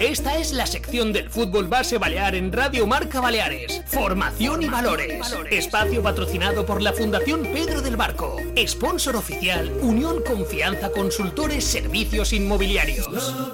Esta es la sección del fútbol base balear en Radio Marca Baleares. Formación y valores. Espacio patrocinado por la Fundación Pedro del Barco. Sponsor oficial, Unión Confianza Consultores Servicios Inmobiliarios.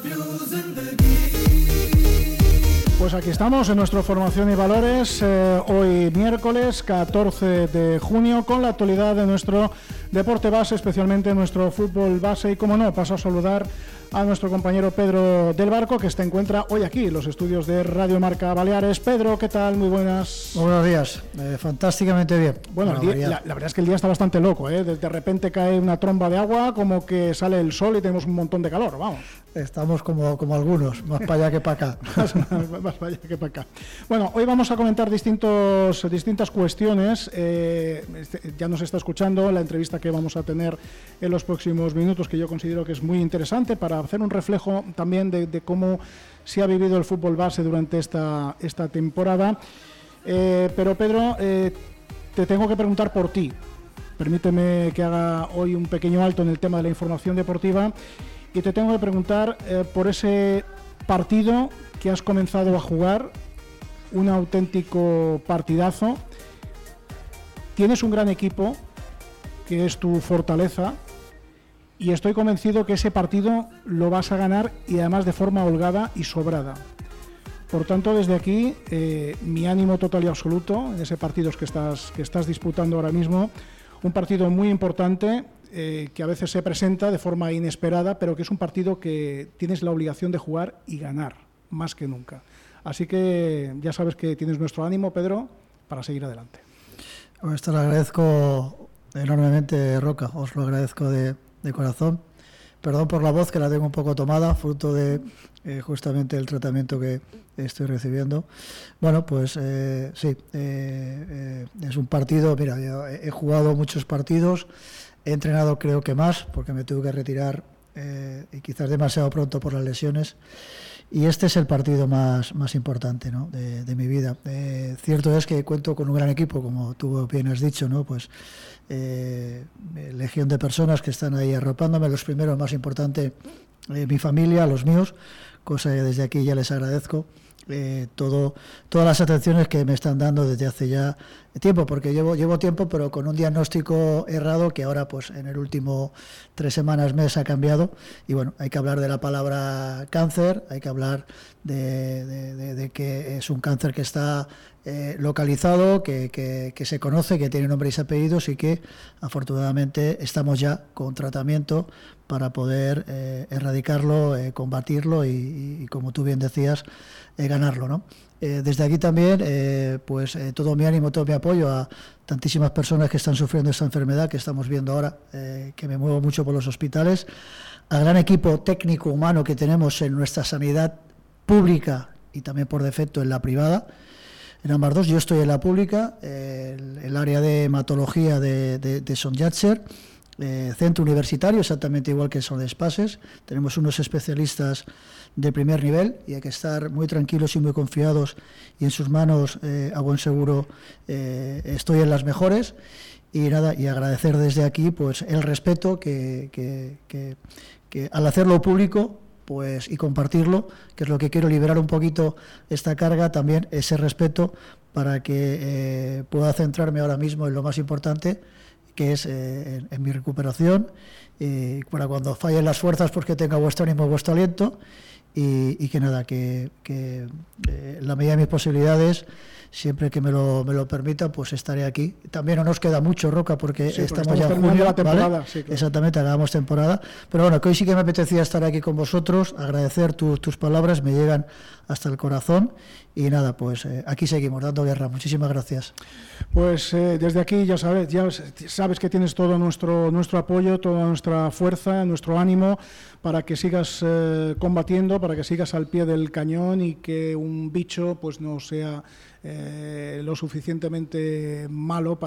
Pues aquí estamos en nuestro Formación y Valores, hoy miércoles 14 de junio, con la actualidad de nuestro deporte base, especialmente nuestro fútbol base. Y como no, paso a saludar a nuestro compañero Pedro del Barco, que se encuentra hoy aquí en los estudios de Radio Marca Baleares. Pedro, ¿qué tal? Muy buenas. Buenos días, fantásticamente bien. Bueno, la verdad es que el día está bastante loco, ¿eh? De repente cae una tromba de agua, como que sale el sol y tenemos un montón de calor, vamos. Estamos como algunos, más para allá que para acá. Más para allá que para acá. Bueno, hoy vamos a comentar distintas cuestiones. Ya nos está escuchando la entrevista que vamos a tener en los próximos minutos, que yo considero que es muy interesante para hacer un reflejo también de cómo se ha vivido el fútbol base durante esta temporada. Pero Pedro, te tengo que preguntar por ti. Permíteme que haga hoy un pequeño alto en el tema de la información deportiva. Y te tengo que preguntar por ese partido que has comenzado a jugar, un auténtico partidazo. Tienes un gran equipo, que es tu fortaleza, y estoy convencido que ese partido lo vas a ganar, y además de forma holgada y sobrada. Por tanto, desde aquí, mi ánimo total y absoluto en ese partido que estás disputando ahora mismo, un partido muy importante, que a veces se presenta de forma inesperada, pero que es un partido que tienes la obligación de jugar y ganar, más que nunca. Así que ya sabes que tienes nuestro ánimo, Pedro, para seguir adelante. Esto lo agradezco enormemente, Roca, os lo agradezco de corazón. Perdón por la voz, que la tengo un poco tomada, fruto de justamente el tratamiento que estoy recibiendo. Bueno, pues sí, es un partido, mira, yo he jugado muchos partidos. He entrenado creo que más, porque me tuve que retirar y quizás demasiado pronto por las lesiones. Y este es el partido más importante, ¿no?, de mi vida. Cierto es que cuento con un gran equipo, como tú bien has dicho, ¿no? Pues legión de personas que están ahí arropándome. Los primeros, más importante, mi familia, los míos, cosa que desde aquí ya les agradezco. Todas las atenciones que me están dando desde hace ya tiempo, porque llevo tiempo, pero con un diagnóstico errado que ahora, pues en el último 3 semanas, mes, ha cambiado. Y bueno, hay que hablar de la palabra cáncer, hay que hablar de que es un cáncer que está localizado, que se conoce, que tiene nombres y apellidos, y que afortunadamente estamos ya con tratamiento para poder erradicarlo, combatirlo y como tú bien decías, ganarlo, ¿no? Desde aquí también, todo mi ánimo, todo mi apoyo a tantísimas personas que están sufriendo esta enfermedad que estamos viendo ahora, que me muevo mucho por los hospitales, al gran equipo técnico humano que tenemos en nuestra sanidad pública y también por defecto en la privada. En ambas dos, yo estoy en la pública, el área de hematología de Son Yatser, centro universitario, exactamente igual que Son Espases. Tenemos unos especialistas de primer nivel y hay que estar muy tranquilos y muy confiados, y en sus manos, a buen seguro, estoy en las mejores. Y nada, y agradecer desde aquí pues el respeto que al hacerlo público, pues, y compartirlo, que es lo que quiero, liberar un poquito esta carga, también ese respeto, para que pueda centrarme ahora mismo en lo más importante, que es en mi recuperación, para cuando fallen las fuerzas, pues que tenga vuestro ánimo, vuestro aliento, y que nada, que la medida de mis posibilidades, siempre que me lo permita, pues estaré aquí. También no nos queda mucho, Roca, porque sí, estamos ya en junio, la temporada, ¿vale? Sí, claro. Exactamente, acabamos temporada. Pero bueno, que hoy sí que me apetecía estar aquí con vosotros, agradecer tus palabras, me llegan hasta el corazón. Y nada, pues aquí seguimos dando guerra. Muchísimas gracias. Pues desde aquí ya sabes que tienes todo nuestro apoyo, toda nuestra fuerza, nuestro ánimo, para que sigas combatiendo, para que sigas al pie del cañón, y que un bicho pues no sea lo suficientemente malo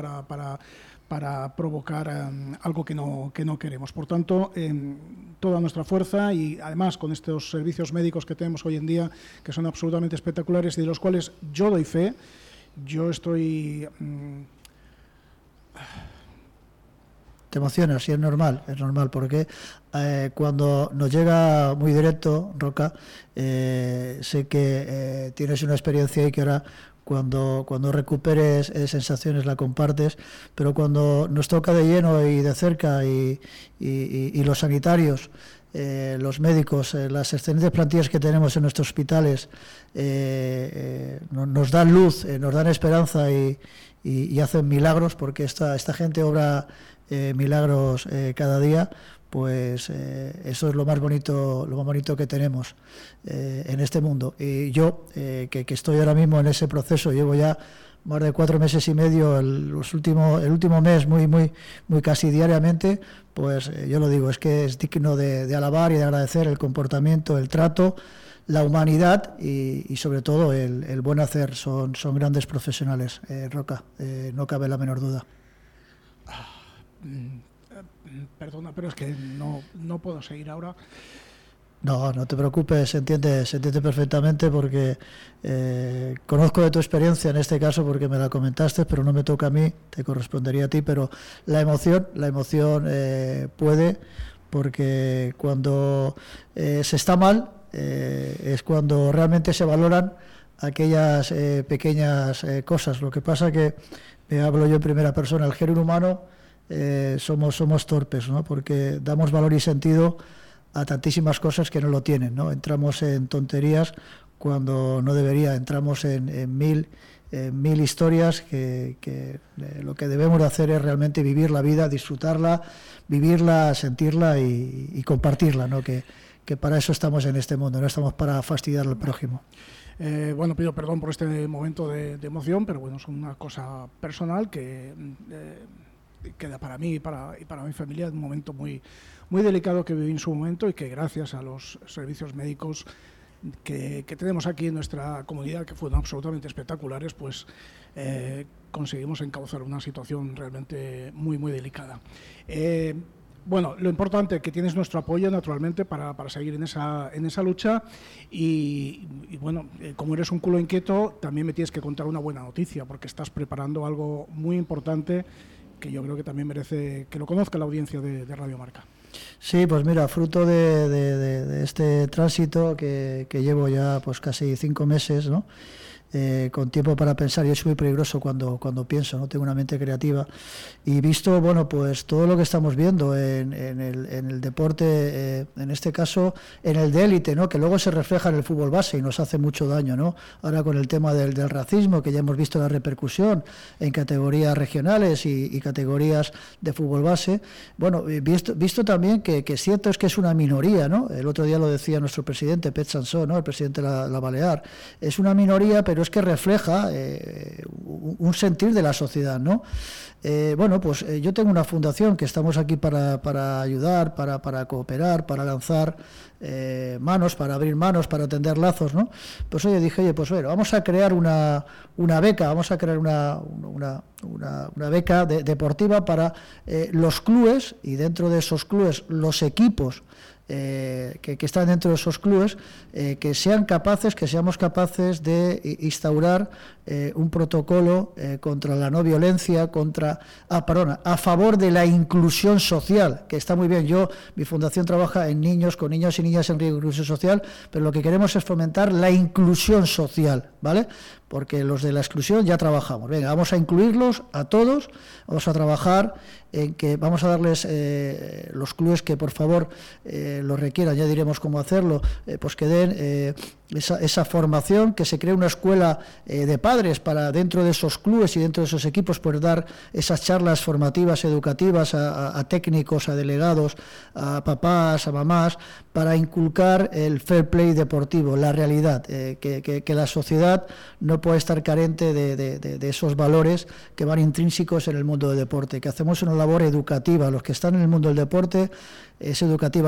para provocar algo que no queremos. Por tanto, toda nuestra fuerza, y además con estos servicios médicos que tenemos hoy en día, que son absolutamente espectaculares y de los cuales yo doy fe. Yo estoy te emocionas y es normal porque cuando nos llega muy directo, Roca, sé que tienes una experiencia ahí que ahora cuando recuperes sensaciones la compartes, pero cuando nos toca de lleno y de cerca y los sanitarios, los médicos, las excelentes plantillas que tenemos en nuestros hospitales nos dan luz, nos dan esperanza y hacen milagros, porque esta gente obra milagros cada día, pues eso es lo más bonito que tenemos en este mundo. Y yo, que estoy ahora mismo en ese proceso, llevo ya más de 4 meses y medio, el último mes muy casi diariamente, pues yo lo digo, es que es digno de alabar y de agradecer el comportamiento, el trato, la humanidad y sobre todo el buen hacer. Son grandes profesionales, Roca, no cabe la menor duda. Perdona, pero es que no puedo seguir ahora. No te preocupes, se entiende perfectamente, porque conozco de tu experiencia en este caso, porque me la comentaste, pero no me toca a mí, te correspondería a ti, pero la emoción puede, porque cuando se está mal es cuando realmente se valoran aquellas pequeñas cosas. Lo que pasa que, me hablo yo en primera persona, el género humano somos torpes, ¿no? Porque damos valor y sentido a tantísimas cosas que no lo tienen, ¿no? Entramos en tonterías cuando no debería, entramos en mil historias que lo que debemos de hacer es realmente vivir la vida, disfrutarla, vivirla, sentirla y compartirla, ¿no? Que para eso estamos en este mundo, no estamos para fastidiar al prójimo. Bueno, pido perdón por este momento de emoción, pero bueno, es una cosa personal que queda para mí y para mi familia un momento muy delicado que viví en su momento, y que gracias a los servicios médicos que tenemos aquí en nuestra comunidad, que fueron absolutamente espectaculares, pues conseguimos encauzar una situación realmente muy delicada. Bueno, lo importante, que tienes nuestro apoyo, naturalmente, para seguir en esa lucha, y bueno, como eres un culo inquieto, también me tienes que contar una buena noticia, porque estás preparando algo muy importante que yo creo que también merece que lo conozca la audiencia de Radio Marca. Sí, pues mira, fruto de este tránsito que llevo ya pues casi 5 meses, ¿no? Con tiempo para pensar. Yo soy muy peligroso cuando pienso, no tengo una mente creativa, y visto, bueno, pues todo lo que estamos viendo en el deporte, en este caso en el de élite, ¿no? Que luego se refleja en el fútbol base y nos hace mucho daño, ¿no? Ahora con el tema del racismo, que ya hemos visto la repercusión en categorías regionales y categorías de fútbol base. Bueno, visto también que es cierto, es que es una minoría, ¿no? El otro día lo decía nuestro presidente, Pet Sansó, ¿no? El presidente de la Balear. Es una minoría, pero es que refleja un sentir de la sociedad, ¿no? Bueno, pues yo tengo una fundación que estamos aquí para ayudar, para cooperar, para lanzar manos, para abrir manos, para tender lazos, ¿no? Pues dije, pues bueno, vamos a crear una beca, vamos a crear una beca deportiva para los clubes, y dentro de esos clubes los equipos que están dentro de esos clubes, que seamos capaces de instaurar un protocolo contra la no violencia, a favor de la inclusión social, que está muy bien. Mi fundación trabaja con niños y niñas en riesgo de inclusión social, pero lo que queremos es fomentar la inclusión social, ¿vale? Porque los de la exclusión ya trabajamos. Venga, vamos a incluirlos a todos, vamos a trabajar en que vamos a darles los clubes que por favor lo requieran, ya diremos cómo hacerlo, pues que den esa formación, que se cree una escuela de padres para dentro de esos clubes y dentro de esos equipos, pues dar esas charlas formativas, educativas a técnicos, a delegados, a papás, a mamás, para inculcar el fair play deportivo, la realidad, que la sociedad no puede estar carente de esos valores que van intrínsecos en el mundo del deporte, que hacemos una labor educativa. Los que están en el mundo del deporte es educativa, que es un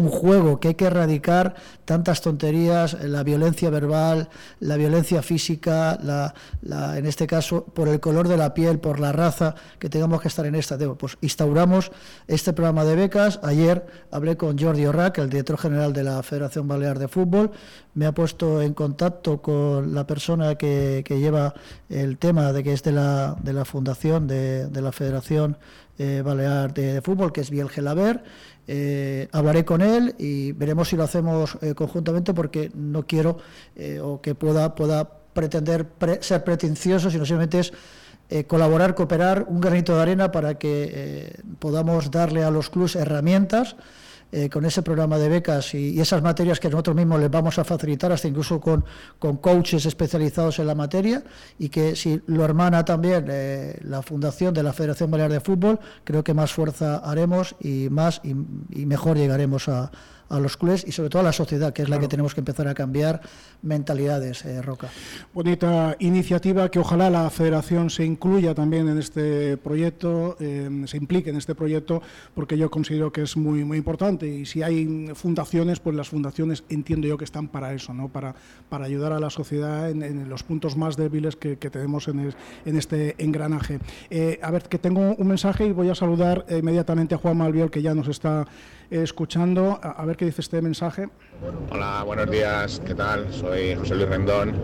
un juego, que hay que erradicar tantas tonterías, la violencia verbal, la violencia física, en este caso por el color de la piel, por la raza, que tengamos que estar en esta. Pues instauramos este programa de becas. Ayer hablé con Jordi Orrac, el director general de la Federación Balear de Fútbol, me ha puesto en contacto con la persona que lleva el tema de que es de la fundación de la Federación Balear de Fútbol, que es Biel Gelaber. Hablaré con él y veremos si lo hacemos conjuntamente, porque no quiero o que pueda pretender ser pretencioso, sino simplemente es colaborar, cooperar, un granito de arena para que podamos darle a los clubes herramientas con ese programa de becas y esas materias que nosotros mismos les vamos a facilitar, hasta incluso con coaches especializados en la materia, y que si lo hermana también la fundación de la Federación Balear de Fútbol, creo que más fuerza haremos y más y mejor llegaremos a los clubes y sobre todo a la sociedad, que es la que tenemos que empezar a cambiar mentalidades, Roca. Bonita iniciativa, que ojalá la Federación se incluya también en este proyecto, se implique en este proyecto, porque yo considero que es muy, muy importante. Y si hay fundaciones, pues las fundaciones entiendo yo que están para eso, ¿no? Para ayudar a la sociedad en los puntos más débiles que tenemos en este engranaje. A ver, que tengo un mensaje y voy a saludar inmediatamente a Juanma Albiol, que ya nos está escuchando. A ver qué dice este mensaje. Hola, buenos días, ¿qué tal? Soy José Luis Rendón.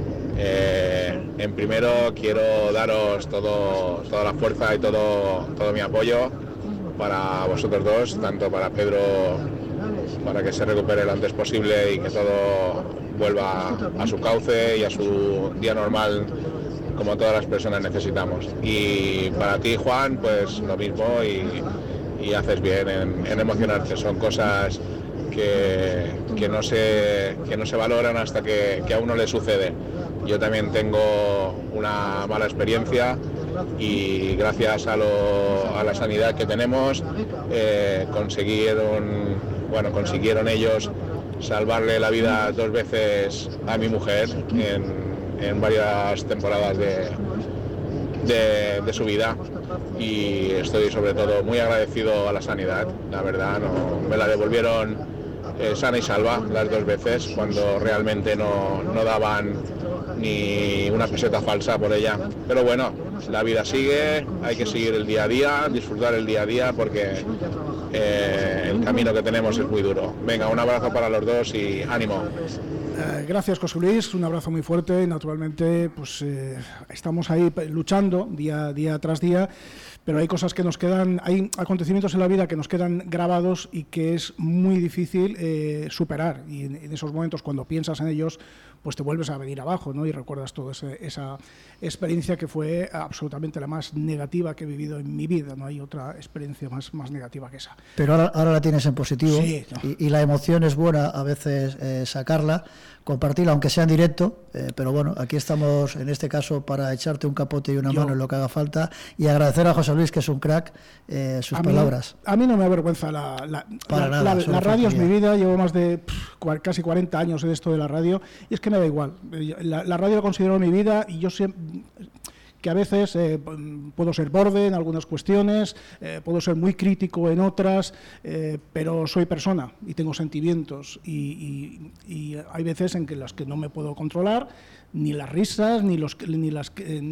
En primero quiero daros toda la fuerza y todo mi apoyo para vosotros dos, tanto para Pedro, para que se recupere lo antes posible y que todo vuelva a su cauce y a su día normal, como todas las personas necesitamos. Y para ti, Juan, pues lo mismo, y haces bien en emocionarte. Son cosas que no se valoran hasta que a uno le sucede. Yo también tengo una mala experiencia y gracias a la sanidad que tenemos consiguieron ellos salvarle la vida 2 veces a mi mujer en varias temporadas de su vida, y estoy sobre todo muy agradecido a la sanidad. La verdad, me la devolvieron sana y salva las 2 veces, cuando realmente no daban ni una peseta falsa por ella. Pero bueno, la vida sigue, hay que seguir el día a día, disfrutar el día a día, porque el camino que tenemos es muy duro. Venga, un abrazo para los dos y ánimo. Gracias, José Luis, un abrazo muy fuerte. Naturalmente, pues estamos ahí luchando día tras día, pero hay cosas que nos quedan, hay acontecimientos en la vida que nos quedan grabados y que es muy difícil superar, y en esos momentos, cuando piensas en ellos, pues te vuelves a venir abajo, ¿no? Y recuerdas toda esa experiencia que fue absolutamente la más negativa que he vivido en mi vida. No hay otra experiencia más negativa que esa. Pero ahora la tienes en positivo, sí, no. y la emoción es buena a veces sacarla, compartirla, aunque sea en directo, pero bueno, aquí estamos en este caso para echarte un capote y una mano en lo que haga falta, y agradecer a José Luis, que es un crack, sus palabras. A mí no me avergüenza la radio, es mi vida. Llevo más de casi 40 años en esto de la radio, y es que me da igual. La radio la considero mi vida, y yo siempre, que a veces puedo ser borde en algunas cuestiones, puedo ser muy crítico en otras, pero soy persona y tengo sentimientos, y hay veces en que las que no me puedo controlar, ni las risas, ni las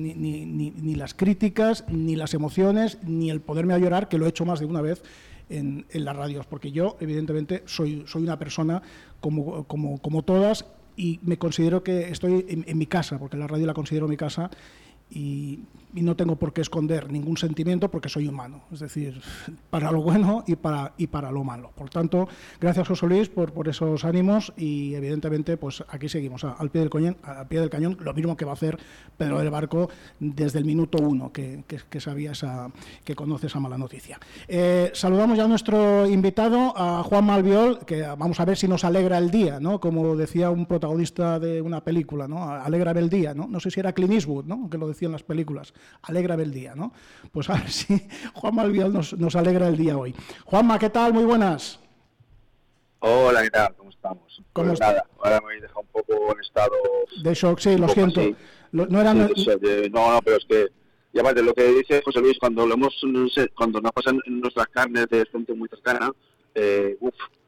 críticas, ni las emociones, ni el poderme a llorar, que lo he hecho más de una vez en las radios, porque yo evidentemente soy una persona como todas, y me considero que estoy en mi casa, porque la radio la considero mi casa, y no tengo por qué esconder ningún sentimiento, porque soy humano, es decir, para lo bueno y para lo malo. Por tanto, gracias, José Luis, por esos ánimos, y evidentemente pues aquí seguimos al pie del cañón, lo mismo que va a hacer Pedro del Barco desde el minuto 1 que sabía que conoce esa mala noticia. Saludamos ya a nuestro invitado, a Juanma Albiol, que vamos a ver si nos alegra el día, ¿no? Como decía un protagonista de una película, ¿no? Alégrame el día, ¿no? No sé si era Clint Eastwood, ¿no? Que lo decía en las películas. Alégrame el día, ¿no? Pues a ver si Juanma Albiol nos alegra el día hoy. Juanma, ¿qué tal? Muy buenas. Hola, ¿qué tal? ¿Cómo estamos? ¿Cómo pues nada, ahora me he dejado un poco en estado de shock, sí, lo siento. No eran... No, pero es que, y aparte, lo que dice José Luis, cuando nos pasan en nuestras carnes de gente muy cercana,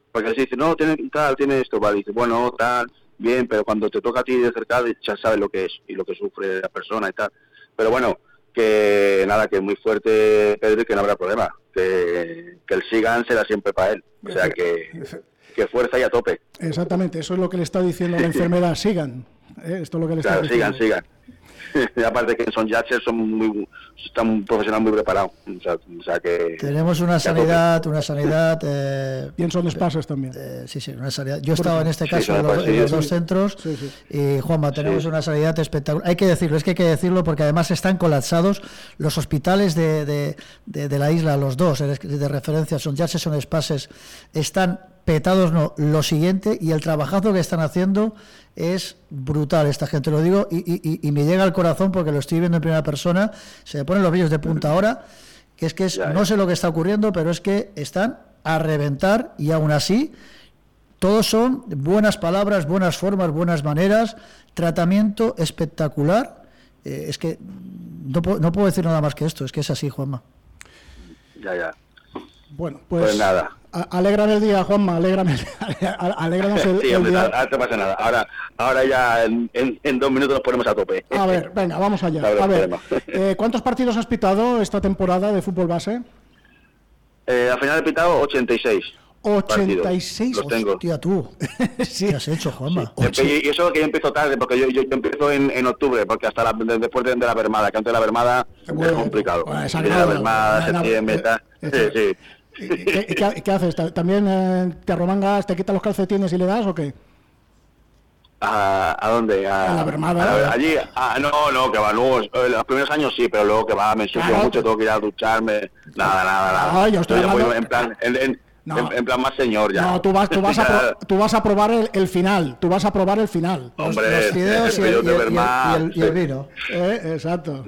Porque se dice, no, tiene esto, vale, y dice, bueno, tal, bien, pero cuando te toca a ti de cerca ya sabes lo que es y lo que sufre la persona y tal. Pero bueno, que nada, que muy fuerte Pedro y que no habrá problema, que el Sigan será siempre para él, o sea que fuerza y a tope. Exactamente, eso es lo que le está diciendo la enfermera, Sigan, esto es lo que le está diciendo. Sigan. Y aparte que son Yatcher, están un profesional muy preparado, o sea que tenemos una sanidad y en Son Espases también. Sí, una sanidad. Yo he estado en este caso en los dos centros y Juanma, tenemos una sanidad espectacular. Hay que decirlo porque además están colapsados los hospitales de la isla, los dos de referencia, Son Yatcher, Son Espases, están petados, no, lo siguiente, y el trabajazo que están haciendo es brutal, esta gente, lo digo, y me llega al corazón porque lo estoy viendo en primera persona, se me ponen los vellos de punta ahora, no sé lo que está ocurriendo, pero es que están a reventar, y aún así, todos son buenas palabras, buenas formas, buenas maneras, tratamiento espectacular, es que no puedo decir nada más que esto, es que es así, Juanma. Ya. Bueno, pues nada. Alégrame el día, Juanma, alégranos el sí, hombre, día. Ahora no te pasa nada. Ahora ya en 2 minutos nos ponemos a tope. A ver, venga, vamos allá. A ver, ¿cuántos partidos has pitado esta temporada de fútbol base? Al final he pitado 86. 86, los tengo. Hostia, tú. Sí. ¿Qué has hecho, Juanma? Sí. Y eso que yo empiezo tarde, porque yo empiezo en octubre, porque hasta después de la Bermada, que antes de la Bermada es complicado. Bueno, la Bermada, septiembre, tal. Sí. ¿Qué haces? ¿También te arromangas, te quitas los calcetines y le das o qué? ¿A dónde? A la Bermada. Allí. No, que va. Luego, los primeros años sí, pero luego que va, me ensucio mucho, tengo que ir a ducharme. Nada. Yo estoy hablando... en plan más señor ya. No, tú vas a probar el final. Tú vas a probar el final. Hombre, los fideos y el vino. Exacto.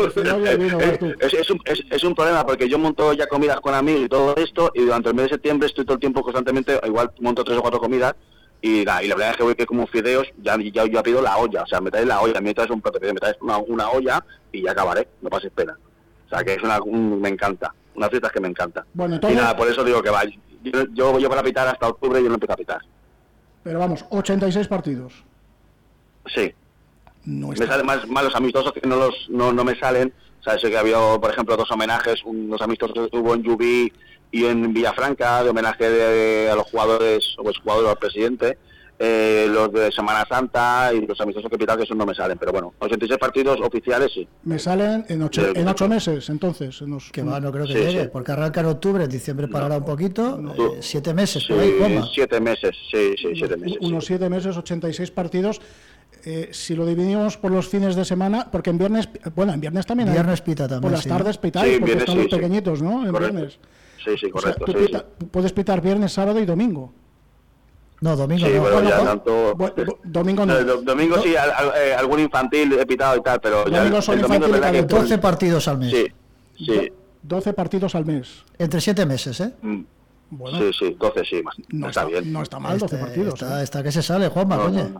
Es un problema porque yo monto ya comidas con amigos y todo esto, y durante el mes de septiembre estoy todo el tiempo constantemente, igual monto 3 o 4 comidas, y la verdad es que voy que como fideos, ya pido la olla, o sea, me traes la olla, me traes un plato, me traes una olla y ya acabaré, no pases pena. O sea, que es me encanta, unas fiestas que me encanta. Bueno, entonces... Y nada, por eso digo que va, yo para pitar hasta octubre, yo no empiezo a pitar. Pero vamos, 86 partidos. Sí. No me salen más los amistosos que no me salen. O sea, sé que había, por ejemplo, 2 homenajes, unos amistosos que hubo en Llubí y en Villafranca, de homenaje a los jugadores, o exjugadores al presidente, los de Semana Santa y los amistosos que he pitado, que esos no me salen. Pero bueno, 86 partidos oficiales sí. Me salen en 8 meses, entonces. Que va, no creo que llegue, porque arranca en octubre, en diciembre parará un poquito, 7 meses, sí, por ahí, Juanma. 7 meses, sí, 7 meses. Unos 7 meses, 86 partidos. Si lo dividimos por los fines de semana, porque en viernes también viernes pita también, por las tardes pitáis, porque están los pequeñitos, ¿no? En viernes. Sí, correcto. O sea, puedes pitar viernes, sábado y domingo. No, domingo sí, no. Pero ya tanto... Domingo no. Domingo sí, algún infantil he pitado y tal, pero domingo ya... Son el domingo infantil que 12 partidos al mes. Sí. 12 partidos al mes. Entre 7 meses, ¿eh? Bueno, sí, 12 sí, más. No está bien. No está mal, 12 partidos. Está que se sale, Juanma, coño.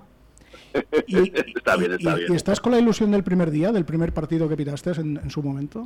Está bien. ¿Y estás con la ilusión del primer día, del primer partido que pitaste en su momento?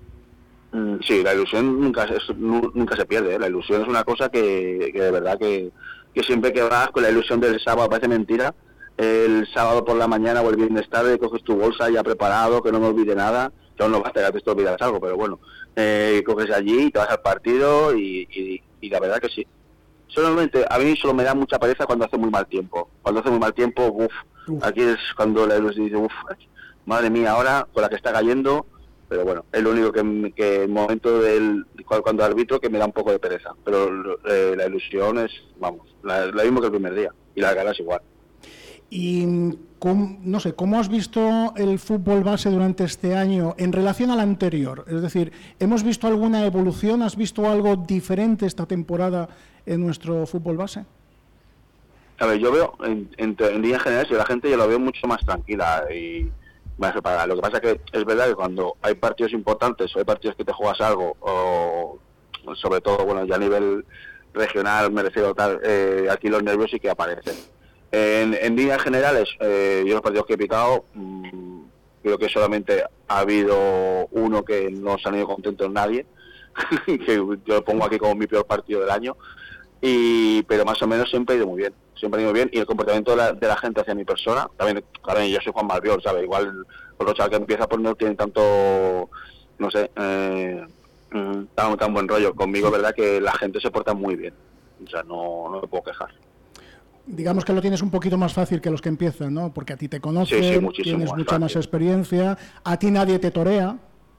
Sí, la ilusión nunca se pierde, ¿eh? La ilusión es una cosa que de verdad que siempre que vas con la ilusión del sábado, parece mentira, el sábado por la mañana o el viernes tarde coges tu bolsa ya preparado, que no me olvide nada, que aún no basta, que te olvidas algo, pero bueno, coges allí, te vas al partido y la verdad que sí. Solamente, a mí solo me da mucha pereza cuando hace muy mal tiempo. Cuando hace muy mal tiempo, aquí es cuando la ilusión dice, madre mía, ahora con la que está cayendo, pero bueno, es lo único que el momento cuando arbitro que me da un poco de pereza, pero la ilusión es, vamos, la mismo que el primer día, y la ganas igual. Y no sé, ¿cómo has visto el fútbol base durante este año en relación al anterior? Es decir, ¿hemos visto alguna evolución? ¿Has visto algo diferente esta temporada en nuestro fútbol base? A ver, yo veo, en líneas generales, la gente ya lo veo mucho más tranquila y más preparada. Lo que pasa es que es verdad que cuando hay partidos importantes o hay partidos que te juegas algo, o sobre todo, bueno, ya a nivel regional, me refiero tal, aquí los nervios sí que aparecen. En líneas generales, yo los partidos que he picado, creo que solamente ha habido uno que no se han ido contentos nadie, que yo lo pongo aquí como mi peor partido del año, pero más o menos siempre ha ido muy bien, y el comportamiento de la gente hacia mi persona, también yo soy Juan Albiol, ¿sabes? Igual otro chaval que empieza pues no tiene tanto, no sé, tan buen rollo. Conmigo es verdad que la gente se porta muy bien, o sea, no me puedo quejar. Digamos que lo tienes un poquito más fácil que los que empiezan, ¿no? Porque a ti te conocen, tienes mucha más experiencia, a ti nadie te torea.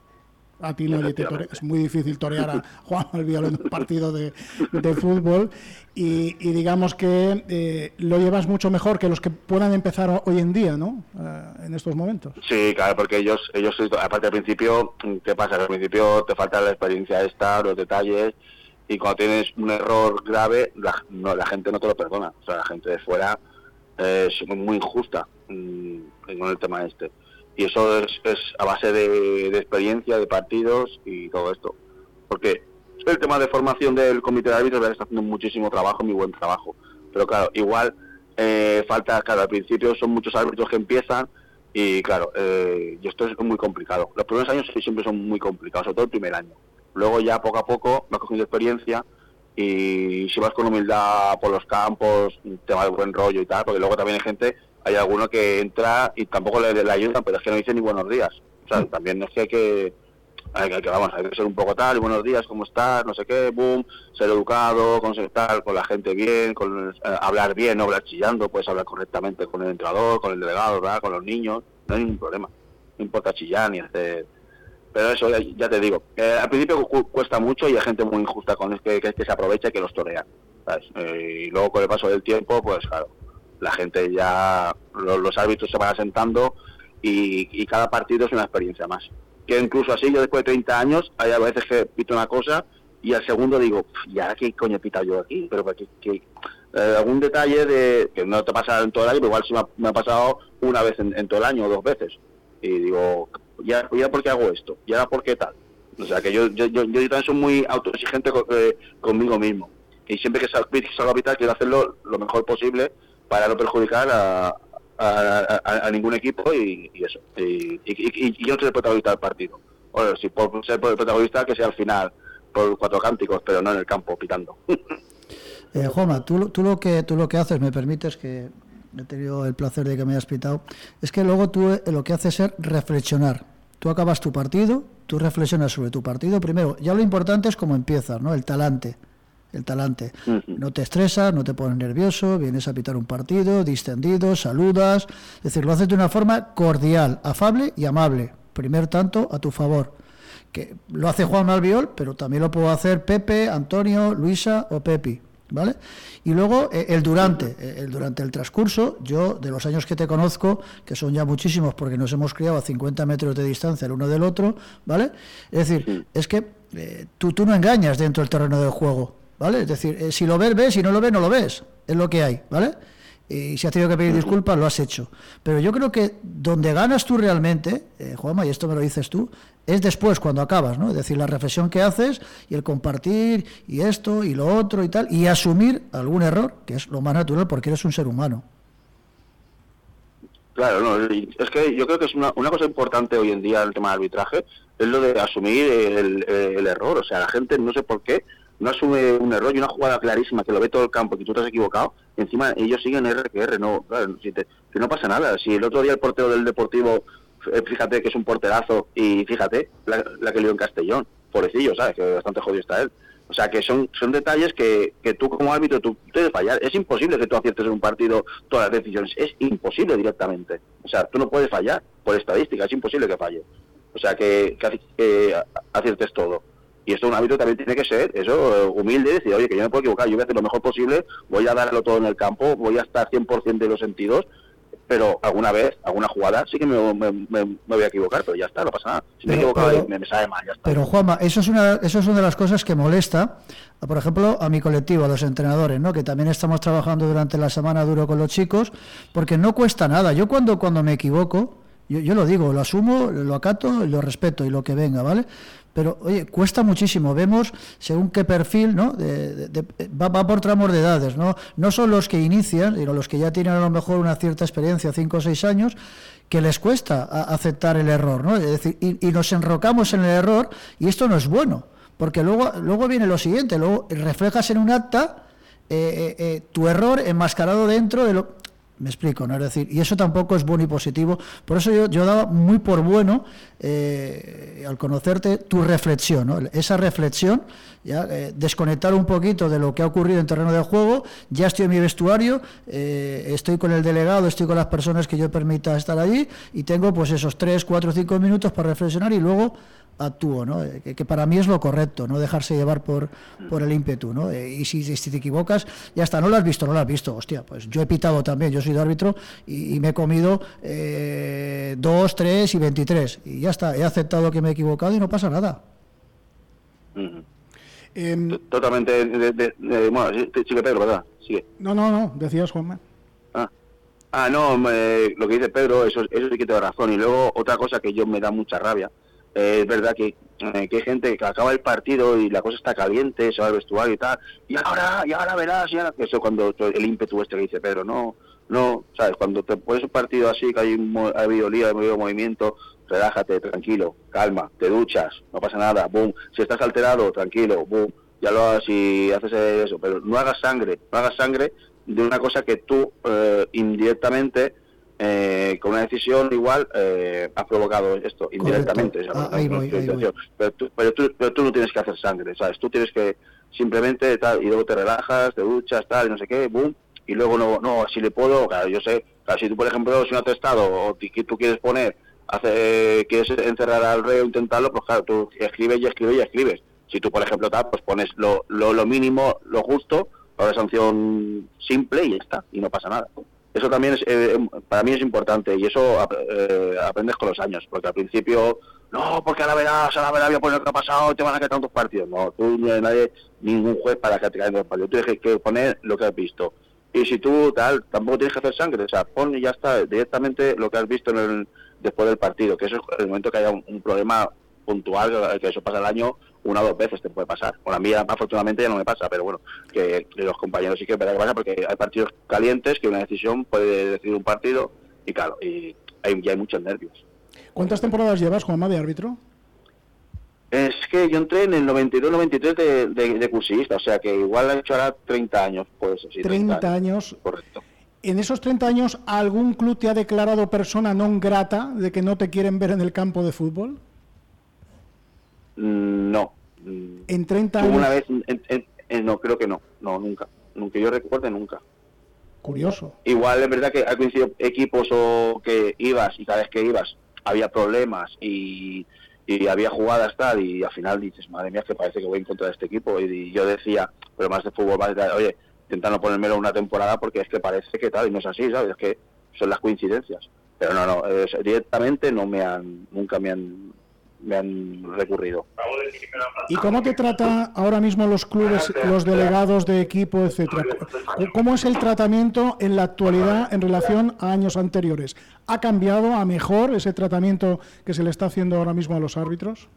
Es muy difícil torear a Juan Albiol en un partido de fútbol y digamos que lo llevas mucho mejor que los que puedan empezar hoy en día, ¿no? En estos momentos. Sí, claro, porque ellos aparte al principio, ¿qué pasa? Al principio te falta la experiencia los detalles, y cuando tienes un error grave, la gente no te lo perdona. O sea, la gente de fuera es muy injusta con el tema este. Y eso es a base de experiencia, de partidos y todo esto. Porque el tema de formación del comité de árbitros está haciendo muchísimo trabajo, muy buen trabajo. Pero claro, igual falta, claro, al principio son muchos árbitros que empiezan y claro, y esto es muy complicado. Los primeros años siempre son muy complicados, sobre todo el primer año. Luego ya poco a poco vas cogiendo experiencia y si vas con humildad por los campos, un tema de buen rollo y tal, porque luego también hay alguno que entra y tampoco le ayudan, pero es que no dice ni buenos días. O sea, también es que hay que ser un poco tal, buenos días, ¿cómo estás? No sé qué, boom, ser educado, conectar con la gente bien, hablar bien, no hablar chillando, puedes hablar correctamente con el entrenador, con el delegado, ¿verdad? Con los niños, no hay ningún problema. No importa chillar ni hacer... Pero eso, ya te digo, al principio cuesta mucho y hay gente muy injusta con que se aprovecha y que los torea, ¿sabes? Y luego con el paso del tiempo, pues claro, la gente ya, los árbitros se van asentando y cada partido es una experiencia más. Que incluso así, yo después de 30 años, hay a veces que pito una cosa y al segundo digo, ¿y ahora qué coño he pitado yo aquí? Pero algún detalle que no te pasa en todo el año, pero igual sí me ha pasado una vez en todo el año o 2 veces. Y digo, ya ¿por qué hago esto? ¿Y ahora por qué tal? O sea, que yo también soy muy autoexigente conmigo mismo. Y siempre que salgo a pitar quiero hacerlo lo mejor posible para no perjudicar a ningún equipo y eso. Y yo no soy el protagonista del partido. Bueno, si por ser el protagonista, que sea al final por 4 cánticos, pero no en el campo pitando. Juanma, tú lo que haces, me permites, que he tenido el placer de que me hayas pitado, es que luego tú lo que haces es reflexionar. Tú acabas tu partido, tú reflexionas sobre tu partido. Primero, ya lo importante es cómo empiezas, ¿no? El talante. No te estresas, no te pones nervioso, vienes a pitar un partido, distendido, saludas, es decir, lo haces de una forma cordial, afable y amable. Primer tanto a tu favor. Que lo hace Juan Albiol, pero también lo puedo hacer Pepe, Antonio, Luisa o Pepi, ¿vale? Y luego durante el transcurso, yo de los años que te conozco, que son ya muchísimos porque nos hemos criado a 50 metros de distancia el uno del otro, ¿vale? Es decir, es que tú no engañas dentro del terreno del juego, ¿vale? Es decir, si lo ves, si no lo ves, no lo ves, es lo que hay, ¿vale? Y si has tenido que pedir disculpas, lo has hecho. Pero yo creo que donde ganas tú realmente, Juanma, y esto me lo dices tú, es después, cuando acabas, ¿no? Es decir, la reflexión que haces y el compartir y esto y lo otro y tal, y asumir algún error, que es lo más natural porque eres un ser humano. Claro, no, es que yo creo que es una cosa importante hoy en día en el tema del arbitraje, es lo de asumir el error. O sea, la gente, no sé por qué, no asume un error y una jugada clarísima que lo ve todo el campo y que tú te has equivocado, y encima ellos siguen R, no, claro, que no pasa nada. Si el otro día el portero del Deportivo, fíjate que es un porterazo, y fíjate la que lió en Castellón, pobrecillo, ¿sabes? Que bastante jodido está él. O sea, que son detalles que tú como árbitro tú debes fallar. Es imposible que tú aciertes en un partido todas las decisiones, es imposible directamente. O sea, tú no puedes fallar por estadística, es imposible que falle. O sea, que aciertes todo. Y esto un árbitro también tiene que ser eso, humilde, decir, oye, que yo me puedo equivocar, yo voy a hacer lo mejor posible, voy a darlo todo en el campo, voy a estar 100% de los sentidos, pero alguna vez, alguna jugada, sí que me voy a equivocar, pero ya está, no pasa nada. Si me he equivocado, me sabe mal, ya está. Pero Juanma, eso es una de las cosas que molesta, por ejemplo, a mi colectivo, a los entrenadores, ¿no? Que también estamos trabajando durante la semana duro con los chicos, porque no cuesta nada. Yo cuando me equivoco, yo lo digo, lo asumo, lo acato, lo respeto y lo que venga, ¿vale? Pero, oye, cuesta muchísimo. Vemos según qué perfil, ¿no? Va por tramos de edades, ¿no? No son los que inician, sino los que ya tienen a lo mejor una cierta experiencia, 5 o 6 años, que les cuesta aceptar el error, ¿no? Es decir, y nos enrocamos en el error, y esto no es bueno, porque luego viene lo siguiente, luego reflejas en un acta tu error enmascarado dentro de lo... Me explico, ¿no? Es decir, y eso tampoco es bueno y positivo. Por eso yo daba muy por bueno, al conocerte, tu reflexión, ¿no? Esa reflexión, ya desconectar un poquito de lo que ha ocurrido en terreno de juego. Ya estoy en mi vestuario, estoy con el delegado, estoy con las personas que yo permita estar allí, y tengo pues esos 3, 4, 5 minutos para reflexionar y luego actúo, ¿no? Que para mí es lo correcto, no dejarse llevar por el ímpetu, ¿no? Y si te equivocas, ya está, no lo has visto, hostia, pues yo he pitado también, yo he sido árbitro y me he comido 2, 3 y 23, y ya está, he aceptado que me he equivocado y no pasa nada. Totalmente, bueno, sigue Pedro, ¿verdad? Sigue. No, decías, Juanma. No, lo que dice Pedro, eso sí que te da razón. Y luego otra cosa que yo me da mucha rabia, es verdad que hay gente que acaba el partido y la cosa está caliente, se va al vestuario y tal, y ahora verás, eso cuando el ímpetu que dice Pedro, no, sabes, cuando te pones un partido así, que ha habido lío, ha habido movimiento, relájate, tranquilo, calma, te duchas, no pasa nada, boom, si estás alterado, tranquilo, boom, ya lo hagas y haces eso, pero no hagas sangre de una cosa que tú indirectamente, con una decisión igual, has provocado esto indirectamente. Ahí voy. Pero tú no tienes que hacer sangre, ¿sabes? Tú tienes que simplemente tal, y luego te relajas, te duchas, tal, y no sé qué, boom, y luego no, si le puedo, claro, yo sé, claro, si tú, por ejemplo, si un atestado o que tú quieres poner, quieres encerrar al reo, intentarlo, pues claro, tú escribes. Si tú, por ejemplo, tal, pues pones lo mínimo, lo justo, para una sanción simple y ya está, y no pasa nada. Eso también para mí es importante, y eso aprendes con los años, porque al principio, no, porque ahora verás voy a poner lo que ha pasado y te van a quitar tantos partidos. No, tú ningún juez para que te caigan los partidos, tú tienes que poner lo que has visto. Y si tú tal, tampoco tienes que hacer sangre, o sea, pon y ya está, directamente lo que has visto después del partido, que eso es el momento que haya un problema puntual, que eso pasa al año 1 o 2 veces te puede pasar. Bueno, a mí afortunadamente ya no me pasa, pero bueno, que los compañeros sí que es verdad que pasa, porque hay partidos calientes que una decisión puede decidir un partido, y claro, ya hay muchos nervios. ¿Cuántas temporadas llevas, Juanma, de árbitro? Es que yo entré en el 92-93 de cursista, o sea que igual he hecho ahora 30 años, pues sí. 30 años. Correcto. ¿En esos 30 años algún club te ha declarado persona non grata de que no te quieren ver en el campo de fútbol? No. ¿En 30 años? Una vez, no, creo que no, nunca. Nunca yo recuerde, nunca. Curioso. Igual es verdad que ha coincidido equipos o que ibas y cada vez que ibas había problemas y había jugadas tal, y al final dices, madre mía, que parece que voy en contra de este equipo, y yo decía, pero más de fútbol, más de, oye, intentando ponérmelo una temporada porque es que parece que tal, y no es así, ¿sabes? Es que son las coincidencias. Pero no, directamente nunca me han recurrido. ¿Y cómo te trata ahora mismo los clubes, los delegados de equipo, etcétera? ¿Cómo es el tratamiento en la actualidad en relación a años anteriores? ¿Ha cambiado a mejor ese tratamiento que se le está haciendo ahora mismo a los árbitros?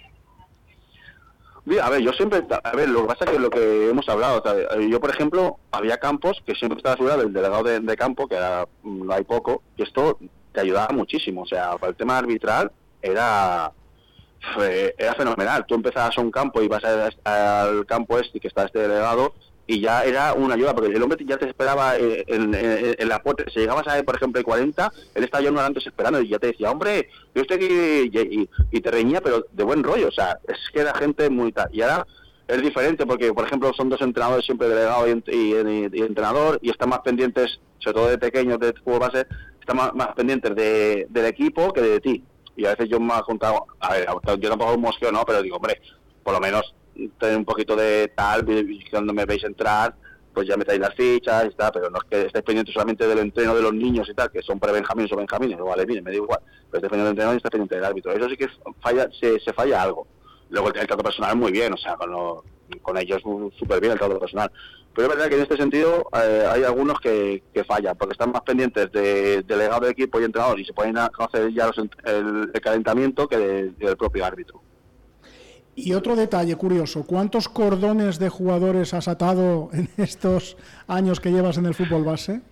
Mira, lo que pasa es que lo que hemos hablado, yo por ejemplo, había campos que siempre estaba segura del delegado de campo, que no hay poco, y esto te ayudaba muchísimo, o sea, para el tema arbitral era fenomenal. Tú empezabas a un campo y vas al campo que está este delegado, y ya era una ayuda, porque el hombre ya te esperaba en la puerta. Si llegabas a, por ejemplo, el 40, él estaba ya una hora antes esperando y ya te decía, hombre, yo estoy aquí, y te reñía, pero de buen rollo, o sea, es que era gente muy tal. Y ahora es diferente, porque, por ejemplo, son 2 entrenadores siempre, delegado y entrenador, y están más pendientes, sobre todo de pequeños, de fútbol base, están más pendientes del equipo que de ti. Y a veces yo me he juntado, yo tampoco mosqueo, ¿no? Pero digo, hombre, por lo menos tener un poquito de tal, cuando me veis entrar, pues ya me traéis las fichas y tal, pero no es que estéis pendientes solamente del entreno de los niños y tal, que son pre-benjamines o benjamines, no vale, bien, me da igual, pero estáis pendiente del entreno y estáis pendiente del árbitro. Eso sí que se falla algo. Luego el trato personal muy bien, o sea, con ellos súper bien el trato personal. Pero es verdad que en este sentido hay algunos que fallan, porque están más pendientes de delegado de equipo y entrenador, y se pueden hacer ya el calentamiento que del propio árbitro. Y otro detalle curioso, ¿cuántos cordones de jugadores has atado en estos años que llevas en el fútbol base?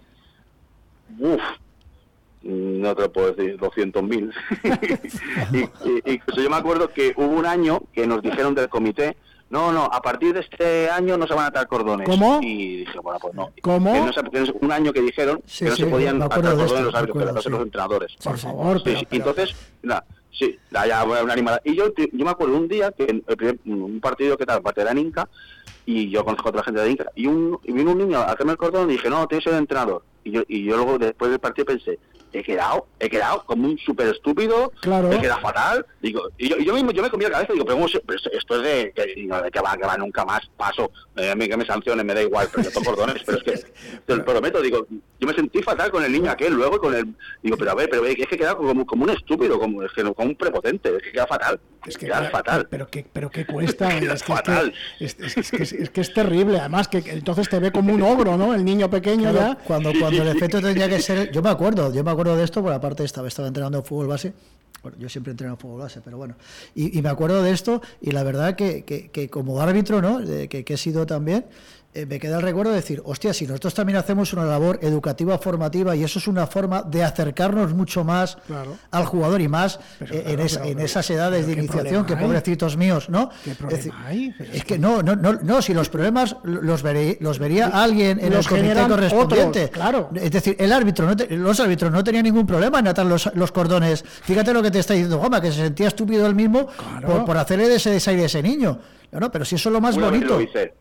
No te lo puedo decir, 200.000. y yo me acuerdo que hubo un año que nos dijeron del comité no, a partir de este año no se van a atar cordones. ¿Cómo? Y dije, bueno, pues no. ¿Cómo? Que no es un año que dijeron que no se podían atar cordones los árbitros, pero no sé los entrenadores. Por favor, pero... Entonces, ya una animada. Y yo me acuerdo un día que un partido que tal, parte de la Inca, y yo conozco a otra gente de Inca, y vino un niño a hacerme el cordón y dije, no, tienes que ser el entrenador. Y yo luego, después del partido, pensé, he quedado como un súper estúpido, claro. He quedado fatal, digo, y yo mismo me comí la cabeza y digo, pero esto es de que va nunca más paso, que me sancionen, me da igual, pero yo toco cordones, pero es que te lo prometo, digo, yo me sentí fatal con el niño aquel, luego con el, digo, pero es que he quedado como un estúpido, como un prepotente, es que queda fatal. Es que queda fatal. Pero qué cuesta, es fatal. Es que es terrible, además que entonces te ve como un ogro, ¿no? El niño pequeño, claro, ya. Cuando el efecto tendría que ser, yo me acuerdo de esto, por aparte estaba entrenando en fútbol base. Bueno, yo siempre entreno en fútbol base, pero bueno. Y me acuerdo de esto, y la verdad que como árbitro, ¿no? Que he sido también, me queda el recuerdo de decir, hostia, si nosotros también hacemos una labor educativa, formativa, y eso es una forma de acercarnos mucho más al jugador y más en esas edades de iniciación, que pobrecitos míos, ¿no? ¿Qué problema hay? Es que no, si los problemas los vería alguien en el comité correspondiente. Otros, claro. Es decir, los árbitros no tenían ningún problema en atar los cordones. Fíjate lo que te está diciendo Juanma, que se sentía estúpido él mismo por hacerle de ese desaire a ese niño. No, pero si eso es lo más bonito.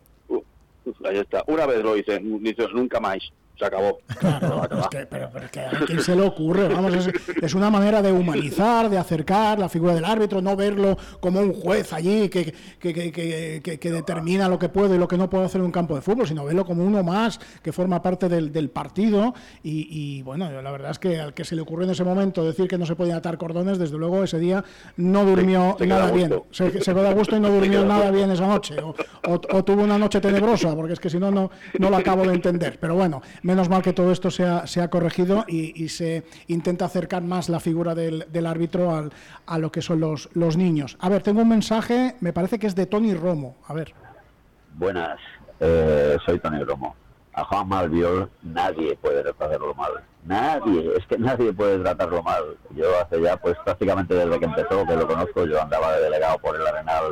Ahí está, una vez lo hice, nunca más, se acabó. Claro, pero es que a quién se le ocurre, vamos, es una manera de humanizar, de acercar la figura del árbitro, no verlo como un juez allí que determina lo que puede y lo que no puede hacer en un campo de fútbol, sino verlo como uno más que forma parte del partido y bueno, la verdad es que al que se le ocurrió en ese momento decir que no se podían atar cordones, desde luego ese día no durmió nada bien, se quedó a gusto y no durmió nada bien esa noche, o tuvo una noche tenebrosa, porque es que si no lo acabo de entender, pero bueno, menos mal que todo esto se ha corregido y se intenta acercar más la figura del árbitro a lo que son los niños. A ver, tengo un mensaje, me parece que es de Tony Romo. A ver. Buenas, soy Tony Romo. A Juanma Albiol nadie puede tratarlo mal. Es que nadie puede tratarlo mal. Yo hace ya, pues prácticamente desde que empezó, que lo conozco, yo andaba de delegado por el Arenal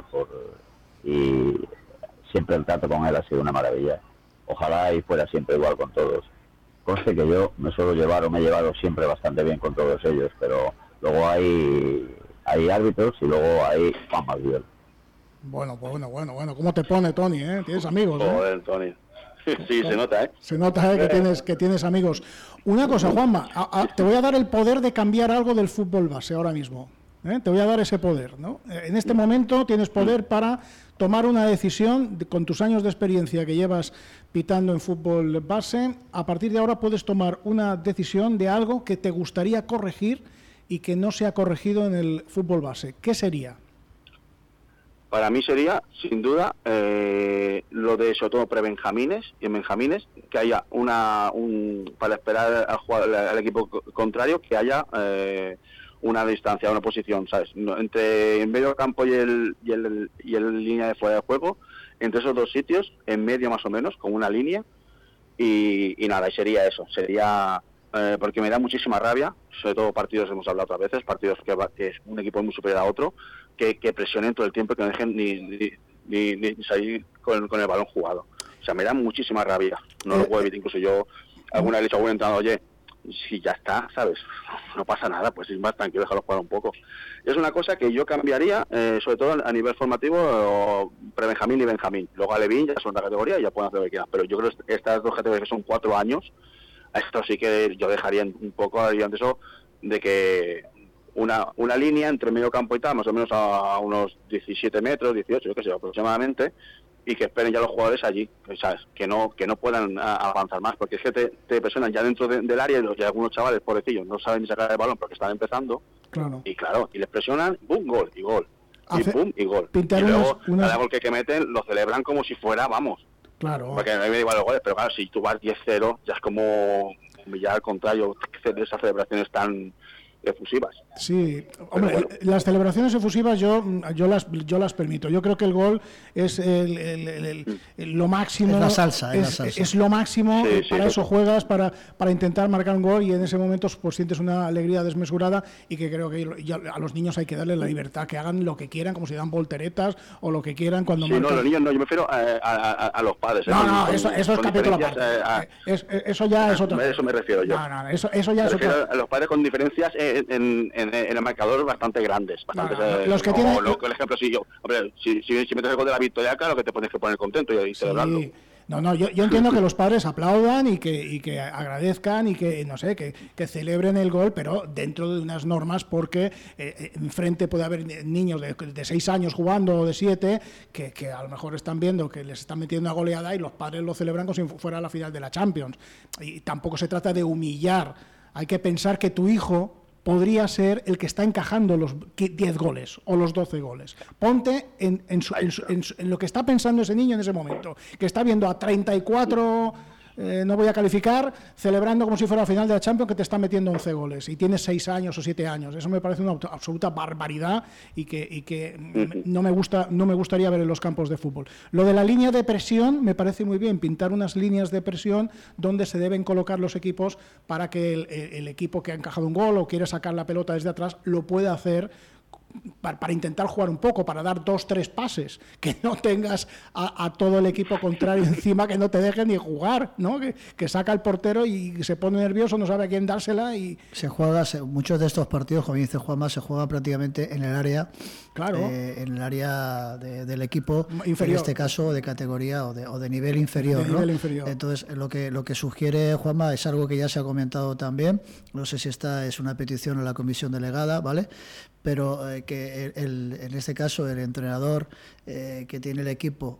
y siempre el trato con él ha sido una maravilla. Ojalá y fuera siempre igual con todos. Conste que yo me suelo llevar o me he llevado siempre bastante bien con todos ellos, pero luego hay árbitros y luego hay Juanma Albiol. Bueno. ¿Cómo te pone, Tony? ¿Tienes amigos? Joder, Tony. Sí, se nota, Se nota, que tienes amigos. Una cosa, Juanma, te voy a dar el poder de cambiar algo del fútbol base ahora mismo. Te voy a dar ese poder, ¿no? En este momento tienes poder para tomar una decisión con tus años de experiencia que llevas pitando en fútbol base. A partir de ahora puedes tomar una decisión de algo que te gustaría corregir y que no se ha corregido en el fútbol base. ¿Qué sería? Para mí sería, sin duda, lo de sobre todo prebenjamines y en benjamines, que haya para esperar al equipo contrario, que haya una distancia, una posición, ¿sabes? Entre en medio del campo y el línea de fuera de juego, entre esos dos sitios, en medio más o menos, con una línea, y nada, y sería eso, porque me da muchísima rabia, sobre todo partidos, hemos hablado otras veces, partidos que es un equipo muy superior a otro, que presionen todo el tiempo y que no dejen ni salir con el balón jugado. O sea, me da muchísima rabia, no lo puedo evitar, incluso yo alguna vez le he dicho a algún entrenador, oye, si ya está, ¿sabes? No pasa nada, pues es más tranquilo, déjalo jugar un poco. Es una cosa que yo cambiaría, sobre todo a nivel formativo, pre-benjamín y benjamín. Luego alevín ya son otra categoría y ya pueden hacer lo que quieran. Pero yo creo que estas dos categorías que son 4 años, esto sí que yo dejaría un poco de eso, de que una línea entre medio campo y tal, más o menos a unos 17 metros, 18, yo qué sé, aproximadamente, y que esperen ya los jugadores allí, ¿sabes? Que no puedan avanzar más, porque es que te presionan ya dentro del área y algunos chavales, pobrecillos, no saben ni sacar el balón porque están empezando, y les presionan, ¡bum! Gol, y gol, y ¡pum! Y gol. Y luego, cada gol que meten, lo celebran como si fuera, vamos. Claro. Porque a mí me da igual los goles, pero claro, si tú vas 10-0, ya es como humillar al contrario, esas celebraciones tan efusivas. Sí, hombre, bueno, las celebraciones efusivas yo las permito. Yo creo que el gol es lo máximo. Es la salsa. Es lo máximo, para eso juegas, para intentar marcar un gol, y en ese momento pues sientes una alegría desmesurada, y que creo que a los niños hay que darles la libertad, que hagan lo que quieran, como si dan volteretas o lo que quieran cuando marcan. No, los niños no, yo me refiero a los padres. No, eso es capítulo aparte. Eso ya es otra. Eso me refiero yo. No, eso ya es otra. A los padres con diferencias en el marcador bastante grandes. Los que tienen... Por ejemplo, si metes el gol de la victoria, claro que te tienes que poner contento y celebrarlo. No, yo entiendo que los padres aplaudan y que agradezcan y que, no sé, que celebren el gol, pero dentro de unas normas, porque enfrente puede haber niños de 6 años jugando, o de 7, que a lo mejor están viendo que les están metiendo una goleada y los padres lo celebran como si fuera la final de la Champions. Y tampoco se trata de humillar. Hay que pensar que tu hijo podría ser el que está encajando los 10 goles o los 12 goles. Ponte en lo que está pensando ese niño en ese momento, que está viendo a 34, no voy a calificar, celebrando como si fuera la final de la Champions, que te está metiendo 11 goles y tienes 6 años o 7 años. Eso me parece una absoluta barbaridad y que no me gustaría ver en los campos de fútbol. Lo de la línea de presión me parece muy bien, pintar unas líneas de presión donde se deben colocar los equipos para que el equipo que ha encajado un gol o quiere sacar la pelota desde atrás lo pueda hacer, para intentar jugar un poco, para dar 2-3 pases, que no tengas a todo el equipo contrario encima, que no te dejen ni jugar, ¿no? Que saca el portero y se pone nervioso, no sabe a quién dársela. Y se juega, muchos de estos partidos, como dice Juanma, se juega prácticamente en el área, claro, en el área del equipo inferior, en este caso de categoría o de nivel inferior, de nivel inferior. Entonces lo que sugiere Juanma es algo que ya se ha comentado también, no sé si esta es una petición a la comisión delegada, ¿vale? Pero que en este caso el entrenador que tiene el equipo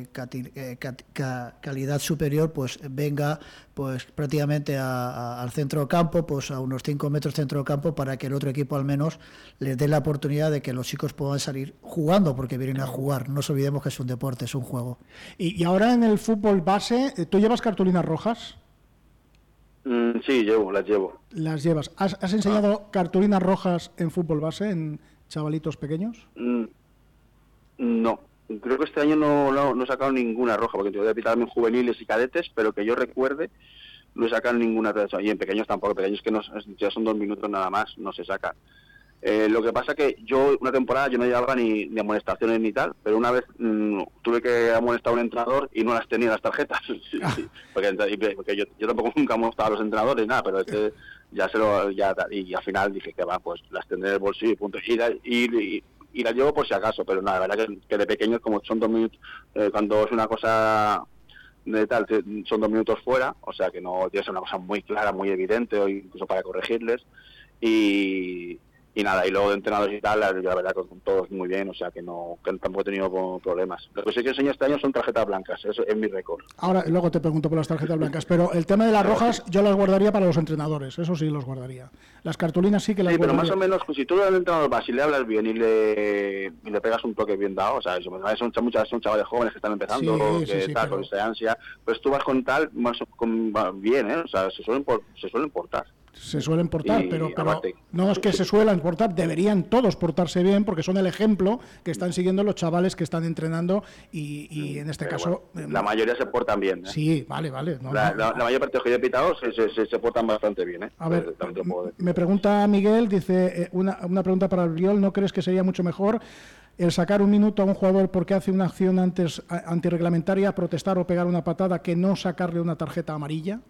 calidad superior, pues venga pues prácticamente al centro campo, pues a unos 5 metros centro campo, para que el otro equipo al menos les dé la oportunidad de que los chicos puedan salir jugando, porque vienen a jugar. No nos olvidemos que es un deporte, es un juego. Y ahora en el fútbol base, ¿tú llevas cartulinas rojas? Sí, las llevo. Las llevas. ¿Has enseñado cartulinas rojas en fútbol base, en chavalitos pequeños? No, creo que este año no he sacado ninguna roja, porque tengo que pitarme en juveniles y cadetes, pero que yo recuerde, no he sacado ninguna. Y en pequeños tampoco, pequeños que ya son 2 minutos nada más, no se sacan. Lo que pasa que yo, una temporada, yo no llevaba ni amonestaciones ni tal, pero una vez tuve que amonestar a un entrenador y no las tenía las tarjetas. Sí, porque yo tampoco nunca amonestaba a los entrenadores, nada, pero y al final dije que pues las tendré en el bolsillo y punto. Y las llevo por si acaso, pero nada, la verdad que de pequeños, como son 2 minutos, cuando es una cosa de tal, son 2 minutos fuera, o sea que no tiene que ser una cosa muy clara, muy evidente, o incluso para corregirles, y nada, y luego de entrenadores y tal, la verdad que con todos muy bien, o sea que tampoco he tenido problemas. Lo que sí que enseño este año son tarjetas blancas, eso es mi récord. Ahora, luego te pregunto por las tarjetas blancas, pero el tema de las rojas yo las guardaría para los entrenadores, eso sí los guardaría. Las cartulinas sí que las guardaría. Pero más o menos, si tú al entrenador vas y le hablas bien y le pegas un toque bien dado, o sea, son chavales jóvenes que están empezando, con esta ansia, pues tú vas con tal, bien, o sea, se suelen portar. Se suelen portar, pero no es que se suelen portar, deberían todos portarse bien, porque son el ejemplo que están siguiendo los chavales que están entrenando y en este caso... Bueno, la mayoría se portan bien. Sí, vale. La mayor parte de los que yo he pitado se portan bastante bien. A ver, me pregunta Miguel, dice, una pregunta para el Oriol, ¿no crees que sería mucho mejor el sacar 1 minuto a un jugador porque hace una acción antirreglamentaria, protestar o pegar una patada, que no sacarle una tarjeta amarilla?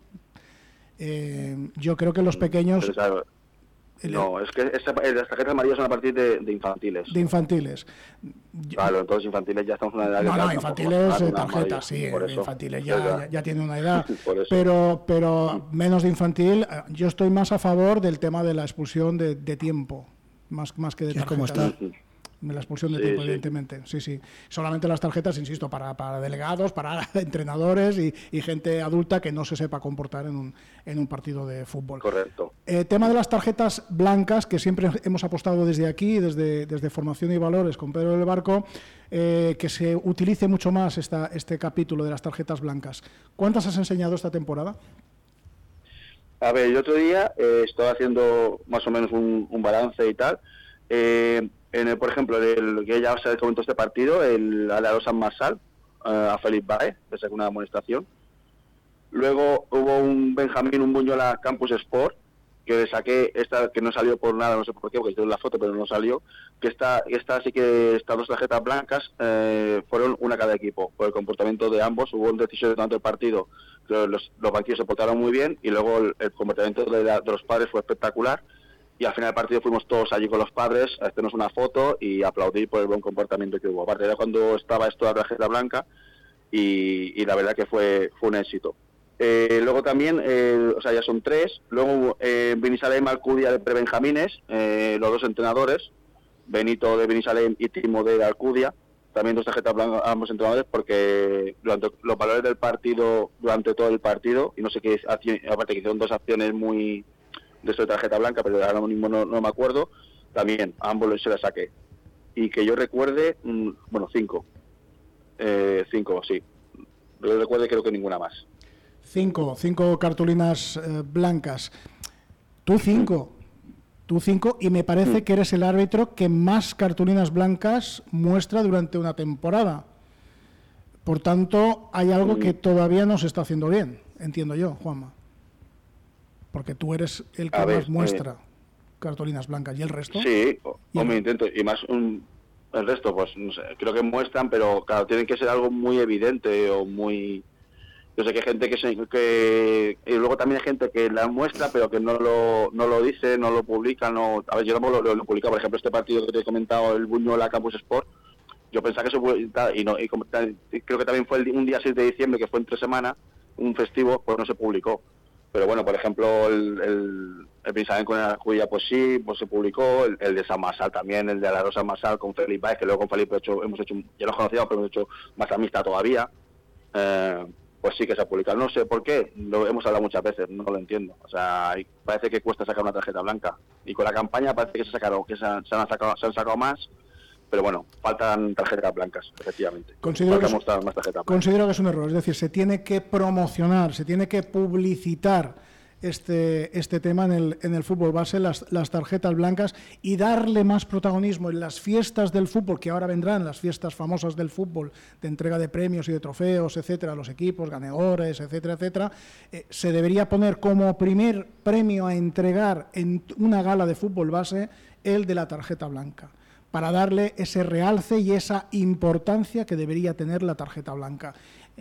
Yo creo que los pequeños... Claro, no, es que las tarjetas amarillas son a partir de infantiles. De infantiles. Claro, entonces infantiles ya estamos en una edad... No, infantiles tarjetas, sí, infantiles ya tienen una edad. pero menos de infantil, yo estoy más a favor del tema de la expulsión de tiempo, más que de tarjetas. ¿Cómo está? La expulsión de tiempo, evidentemente. Sí. Solamente las tarjetas, insisto, para delegados, para entrenadores y gente adulta que no se sepa comportar en un partido de fútbol. Correcto. Tema de las tarjetas blancas, que siempre hemos apostado desde aquí, desde Formación y Valores con Pedro del Barco, que se utilice mucho más este capítulo de las tarjetas blancas. ¿Cuántas has enseñado esta temporada? A ver, el otro día estaba haciendo más o menos un balance y tal. Por ejemplo, que ya os comentó este partido, el Alaró San Marçal, a Felipe Baez, que sacó una amonestación. Luego hubo un Benjamín Buñola Campus Sport, que le saqué, que no salió por nada, no sé por qué, porque tengo la foto, pero no salió, que estas 2 tarjetas blancas fueron una cada equipo, por el comportamiento de ambos. Hubo un decisión durante el partido, que los banquillos se portaron muy bien, y luego el comportamiento de los padres fue espectacular, y al final del partido fuimos todos allí con los padres a hacernos una foto y aplaudir por el buen comportamiento que hubo. Aparte de cuando estaba esto de la tarjeta blanca, y la verdad que fue un éxito. Luego también, ya son 3. Luego Binissalem Alcudia de Prebenjamines, los 2 entrenadores, Benito de Binissalem y Timo de Alcudia, también 2 tarjetas blancas ambos entrenadores, porque durante los valores del partido, durante todo el partido, y no sé qué, aparte que hicieron 2 acciones muy de su tarjeta blanca, pero ahora mismo no me acuerdo, también a ambos se las saqué. Y que yo recuerde, 5. 5, sí. Yo recuerde, creo que ninguna más. 5 cartulinas blancas. Tú 5, y me parece que eres el árbitro que más cartulinas blancas muestra durante una temporada. Por tanto, hay algo que todavía no se está haciendo bien, entiendo yo, Juanma. Porque tú eres el que más muestra cartulinas blancas. ¿Y el resto? Sí, me intento. Y más el resto, pues no sé, creo que muestran, pero claro, tienen que ser algo muy evidente o muy... Yo sé que hay gente y luego también hay gente que la muestra, pero que no lo dice, no lo publica, no... A ver, yo lo publico, por ejemplo, este partido que te he comentado, el Buñola Campus Sport, yo pensaba que creo que también fue un día 6 de diciembre, que fue entre semana, un festivo, pues no se publicó. Pero bueno, por ejemplo, el Binissalem con el Alcudia, pues sí, pues se publicó, el de San Marçal también, el de Alaró San Marçal con Felipe Baez, que luego con Felipe hemos hecho, ya nos conocíamos, pero hemos hecho más amistad todavía. Pues sí que se ha publicado. No sé por qué, lo hemos hablado muchas veces, no lo entiendo. O sea, parece que cuesta sacar una tarjeta blanca. Y con la campaña parece que se han sacado más, pero bueno, faltan tarjetas blancas, efectivamente. Considero que es un error. Es decir, se tiene que promocionar, se tiene que publicitar este tema en el fútbol base, las tarjetas blancas, y darle más protagonismo en las fiestas del fútbol, que ahora vendrán las fiestas famosas del fútbol, de entrega de premios y de trofeos, etcétera, a los equipos ganadores, etcétera, etcétera. Se debería poner como primer premio a entregar en una gala de fútbol base el de la tarjeta blanca, para darle ese realce y esa importancia que debería tener la tarjeta blanca.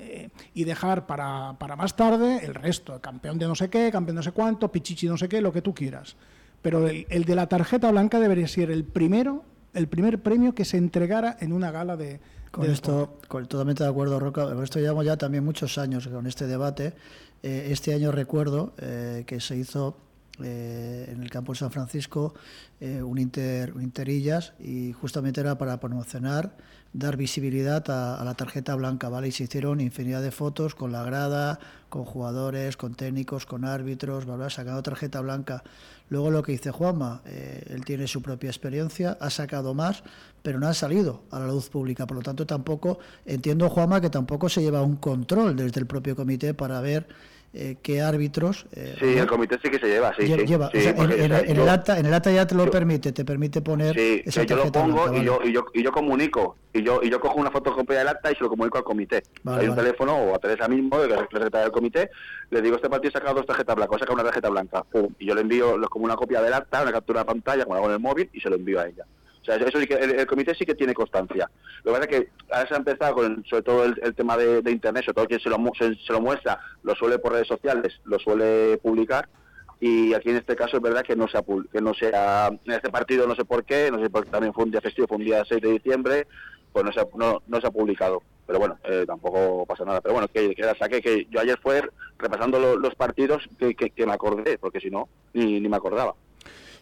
Y dejar para más tarde el resto, campeón de no sé qué, campeón de no sé cuánto, pichichi no sé qué, lo que tú quieras. Pero el de la tarjeta blanca debería ser el primer premio que se entregara en una gala de... Totalmente de acuerdo, Roca. Con esto llevamos ya también muchos años con este debate. Este año recuerdo que se hizo en el campo de San Francisco un Interillas, y justamente era para promocionar, dar visibilidad a la tarjeta blanca, ¿vale? Y se hicieron infinidad de fotos con la grada, con jugadores, con técnicos, con árbitros, ¿vale? Sacando tarjeta blanca. Luego lo que dice Juanma, él tiene su propia experiencia, ha sacado más, pero no ha salido a la luz pública. Por lo tanto, tampoco, entiendo, Juanma, que tampoco se lleva un control desde el propio comité para ver qué árbitros... sí, el comité sí que se lleva, sí. Lleva. Sí, o sea, en el acta ya te lo permite poner esa tarjeta blanca. Sí, yo lo pongo, y yo comunico, y yo cojo una fotocopia del acta y se lo comunico al comité. Hay un teléfono, o a Teresa mismo, de la secretaria del comité, le digo, este partido ha sacado 2 tarjetas blancas, ha sacado una tarjeta blanca, y yo le envío como una copia del acta, una captura de pantalla, como hago en el móvil, y se lo envío a ella. O sea, eso sí que el comité sí que tiene constancia. Lo que pasa es que ahora se ha empezado con, sobre todo el tema de internet, sobre todo quien se lo muestra, lo suele por redes sociales, lo suele publicar, y aquí en este caso es verdad que no se ha en este partido no sé por qué, no sé, porque también fue un día festivo, fue un día 6 de diciembre, pues no se ha publicado. Pero bueno, tampoco pasa nada. Pero bueno, que la saqué, que yo ayer fue repasando los partidos que me acordé, porque si no, ni me acordaba.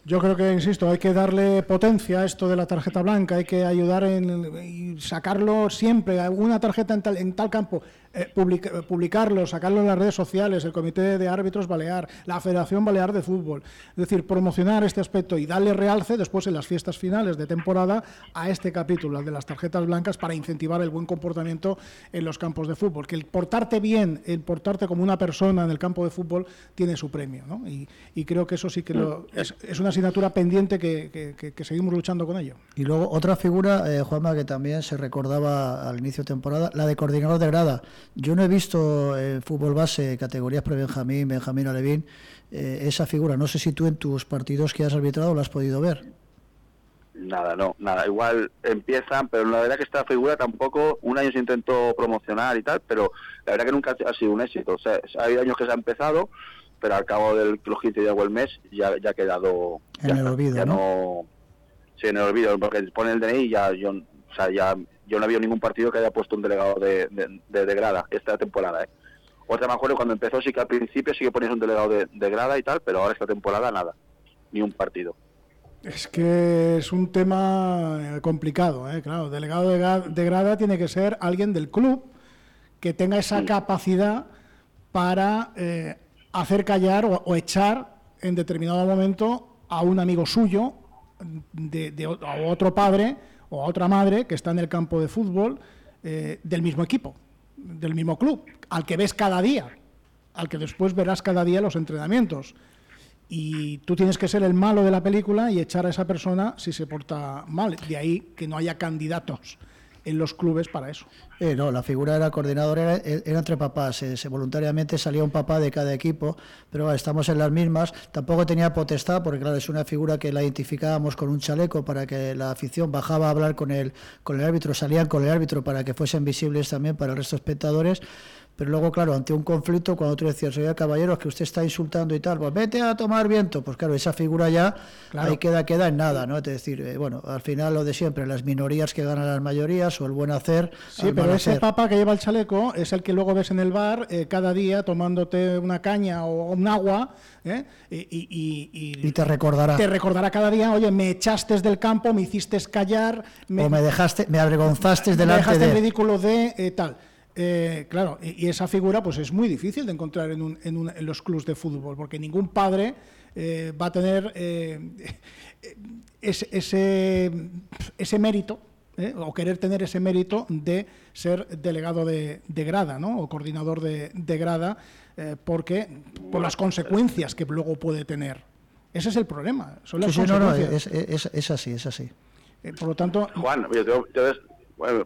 Yo creo que, insisto, hay que darle potencia a esto de la tarjeta blanca, hay que ayudar y sacarlo siempre, una tarjeta en tal campo, publicarlo, sacarlo en las redes sociales, el Comité de Árbitros Balear, la Federación Balear de Fútbol. Es decir, promocionar este aspecto y darle realce después en las fiestas finales de temporada a este capítulo, el de las tarjetas blancas, para incentivar el buen comportamiento en los campos de fútbol. Que el portarte bien, el portarte como una persona en el campo de fútbol tiene su premio, ¿no? Y creo que eso sí que es una asignatura pendiente que seguimos luchando con ello. Y luego otra figura, Juanma, que también se recordaba al inicio de temporada, la de coordinador de grada. Yo no he visto en fútbol base, categorías pre-Benjamín, Benjamín Alevín, esa figura. No sé si tú en tus partidos que has arbitrado lo has podido ver. Nada. Igual empiezan, pero la verdad que esta figura tampoco, un año se intentó promocionar y tal, pero la verdad que nunca ha sido un éxito. O sea, ha habido años que se ha empezado, pero al cabo de los 15 días o el mes ya ha quedado... En el olvido, ¿no? Sí, en el olvido, porque pone el DNI y yo no había ningún partido que haya puesto un delegado de grada esta temporada, ¿eh? Otra me acuerdo cuando empezó, sí que al principio sí que ponías un delegado de grada y tal, pero ahora esta temporada nada, ni un partido. Es que es un tema complicado, ¿eh? Claro, delegado de grada tiene que ser alguien del club que tenga esa capacidad para hacer callar o echar en determinado momento a un amigo suyo, a otro padre o a otra madre que está en el campo de fútbol del mismo equipo, del mismo club, al que ves cada día, al que después verás cada día los entrenamientos. Y tú tienes que ser el malo de la película y echar a esa persona si se porta mal. De ahí que no haya candidatos en los clubes para eso. No, la figura de la coordinadora era entre papás. Voluntariamente salía un papá de cada equipo, pero estamos en las mismas. Tampoco tenía potestad, porque claro, es una figura que la identificábamos con un chaleco para que la afición bajaba a hablar con el árbitro, salían con el árbitro para que fuesen visibles también para el resto de espectadores. Pero luego, claro, ante un conflicto, cuando tú decías, oye, caballero, es que usted está insultando y tal, pues vete a tomar viento. Pues claro, esa figura ya ahí queda en nada, ¿no? Es decir, bueno, al final lo de siempre, las minorías que ganan las mayorías o el buen hacer. Sí, pero ese papa que lleva el chaleco es el que luego ves en el bar cada día tomándote una caña o un agua, y te recordará. Te recordará cada día, oye, me echaste del campo, me hiciste callar. Me avergonzaste delante de... Me dejaste en ridículo de tal. Claro, y esa figura pues es muy difícil de encontrar en los clubes de fútbol, porque ningún padre va a tener ese mérito, o querer tener ese mérito de ser delegado de grada, ¿no? O coordinador de grada, porque por las consecuencias que luego puede tener. Ese es el problema, son las consecuencias. Es así. Por lo tanto... Juan, bueno,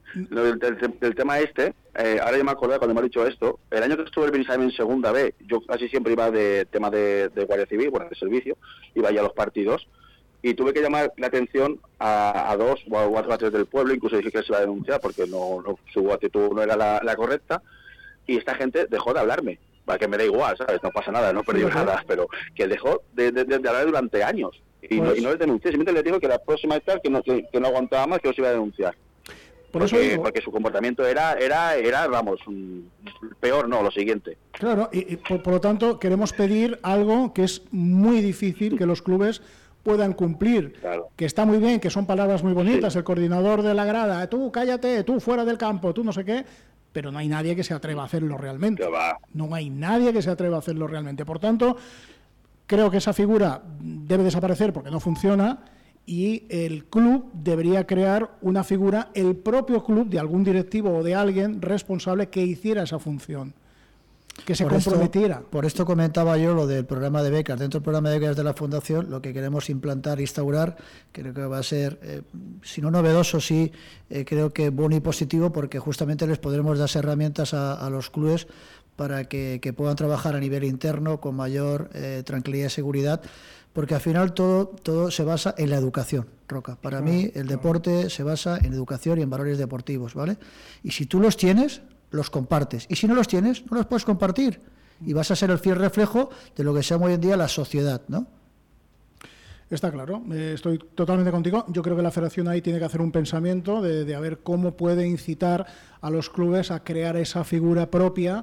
el tema ahora yo me acordé cuando me ha dicho esto, el año que estuve el Benjamín en segunda B, yo casi siempre iba de tema de Guardia Civil, bueno, de servicio, iba ya a los partidos, y tuve que llamar la atención a dos o a tres del pueblo, incluso dije que se iba a denunciar porque su actitud no era la correcta, y esta gente dejó de hablarme, para que me da igual, ¿sabes? No pasa nada, no perdí nada, pero que dejó de hablar durante años, y no les denuncié, simplemente les digo que la próxima vez que no aguantaba más, que los iba a denunciar. Porque su comportamiento era vamos, peor, no, lo siguiente. Claro, y por lo tanto queremos pedir algo que es muy difícil que los clubes puedan cumplir, claro. Que está muy bien, que son palabras muy bonitas, sí. El coordinador de la grada, tú cállate, tú fuera del campo, tú no sé qué, pero no hay nadie que se atreva a hacerlo realmente. No hay nadie que se atreva a hacerlo realmente. Por tanto, creo que esa figura debe desaparecer porque no funciona. Y el club debería crear una figura, el propio club, de algún directivo o de alguien responsable que hiciera esa función, que se comprometiera. Por esto comentaba yo lo del programa de becas. Dentro del programa de becas de la Fundación, lo que queremos implantar, instaurar, creo que va a ser, si no novedoso, sí, creo que bueno y positivo, porque justamente les podremos dar herramientas a los clubes para que puedan trabajar a nivel interno con mayor tranquilidad y seguridad. Porque al final todo se basa en la educación, Roca. Para mí el deporte se basa en educación y en valores deportivos, ¿vale? Y si tú los tienes, los compartes. Y si no los tienes, no los puedes compartir. Y vas a ser el fiel reflejo de lo que se llama hoy en día la sociedad, ¿no? Está claro, estoy totalmente contigo. Yo creo que la Federación ahí tiene que hacer un pensamiento de ver cómo puede incitar a los clubes a crear esa figura propia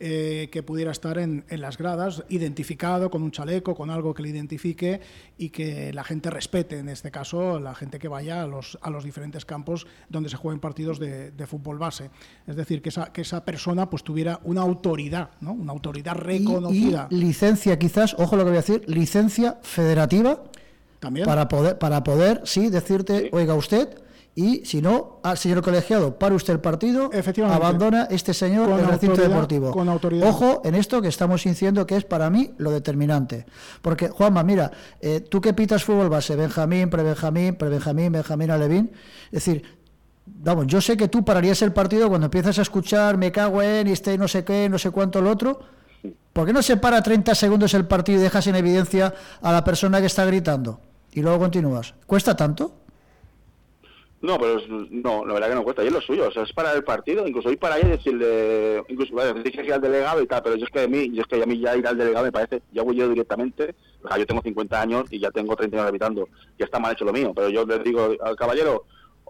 que pudiera estar en las gradas, identificado con un chaleco, con algo que le identifique y que la gente respete, en este caso, la gente que vaya a los diferentes campos donde se jueguen partidos de fútbol base. Es decir, que esa persona pues tuviera una autoridad, ¿no? Una autoridad reconocida. Y licencia, quizás, ojo lo que voy a decir, licencia federativa. También. Para poder, sí, decirte, oiga usted, y si no, al señor colegiado, para usted el partido, abandona este señor el recinto deportivo. Con autoridad. Ojo en esto que estamos diciendo que es para mí lo determinante. Porque, Juanma, mira, tú que pitas fútbol base, Benjamín, prebenjamín, Benjamín Alevín, es decir, vamos, yo sé que tú pararías el partido cuando empiezas a escuchar, me cago en, este no sé qué, no sé cuánto, lo otro. ¿Por qué no se para 30 segundos el partido y dejas en evidencia a la persona que está gritando? Y luego continúas. ¿Cuesta tanto? No, pero no, la verdad que no cuesta, y es lo suyo, o sea, es para el partido, incluso ir para allá y decirle, incluso, dije que al delegado y tal, pero yo es que a mí ya ir al delegado me parece, ya voy yo directamente, o sea, yo tengo 50 años y ya tengo 30 años habitando, ya está mal hecho lo mío, pero yo le digo al caballero,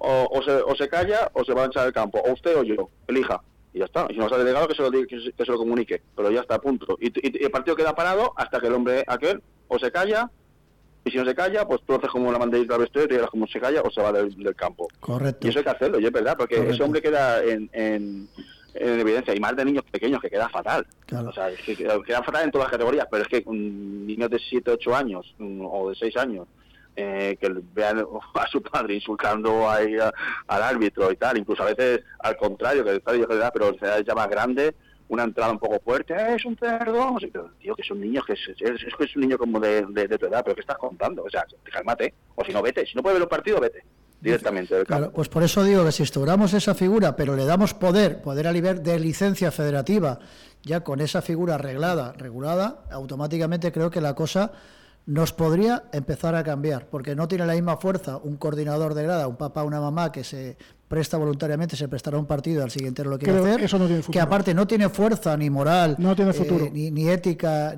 o se calla o se va a echar al campo, o usted o yo, elija, y ya está, y si no es al delegado que se lo comunique, pero ya está, punto, y el partido queda parado hasta que el hombre aquel o se calla. Y si no se calla, pues tú haces como la banderita al vestuario y dirás como se calla o se va del campo. Correcto. Y eso hay que hacerlo, y es verdad, porque ese hombre queda en evidencia, y más de niños pequeños, que queda fatal. Claro. O sea, es que queda fatal en todas las categorías, pero es que niños de 7, 8 años o de 6 años, que vean a su padre insultando al árbitro y tal, incluso a veces al contrario, que el estadio que da, pero se da ya más grande, una entrada un poco fuerte, es un cerdo, no sé, pero tío, que son niños, que es un niño como de tu edad, pero ¿qué estás contando? O sea, cálmate, o si no, vete, si no puedes ver un partido, vete directamente del campo. Claro, pues por eso digo que si instauramos esa figura, pero le damos poder a nivel de licencia federativa, ya con esa figura regulada, automáticamente creo que la cosa nos podría empezar a cambiar, porque no tiene la misma fuerza un coordinador de grada, un papá, una mamá que se presta voluntariamente, se prestará un partido, al siguiente no lo quiere hacer, eso no tiene futuro. Que aparte no tiene fuerza ni moral, no tiene futuro, ni ética,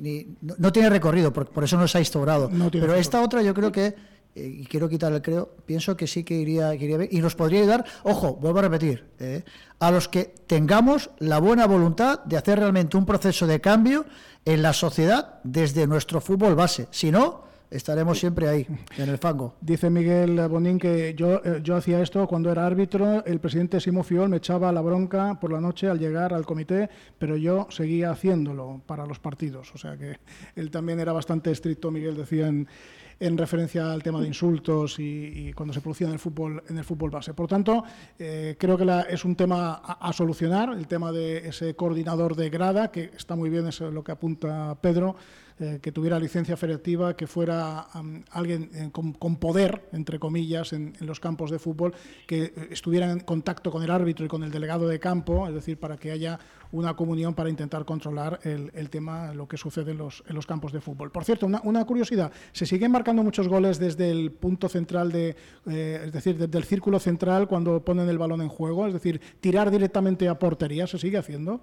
no tiene recorrido, por eso no se ha instaurado. No tiene pero futuro. Esta otra yo creo que, y quiero quitar el creo, pienso que sí que iría bien, y nos podría ayudar, ojo, vuelvo a repetir, a los que tengamos la buena voluntad de hacer realmente un proceso de cambio en la sociedad desde nuestro fútbol base. Si no, estaremos siempre ahí, en el fango. Dice Miguel Bonín que yo hacía esto cuando era árbitro, el presidente Simo Fiol me echaba la bronca por la noche al llegar al comité, pero yo seguía haciéndolo para los partidos. O sea que él también era bastante estricto, Miguel decía, en referencia al tema de insultos y cuando se producía en el fútbol base. Por tanto, creo que es un tema a solucionar, el tema de ese coordinador de grada, que está muy bien, eso es lo que apunta Pedro, que tuviera licencia federativa, que fuera alguien con poder, entre comillas, en los campos de fútbol, que estuviera en contacto con el árbitro y con el delegado de campo, es decir, para que haya una comunión para intentar controlar el tema, lo que sucede en los campos de fútbol. Por cierto, una curiosidad, se siguen marcando muchos goles desde el punto central, es decir, desde el círculo central cuando ponen el balón en juego, es decir, tirar directamente a portería, ¿se sigue haciendo?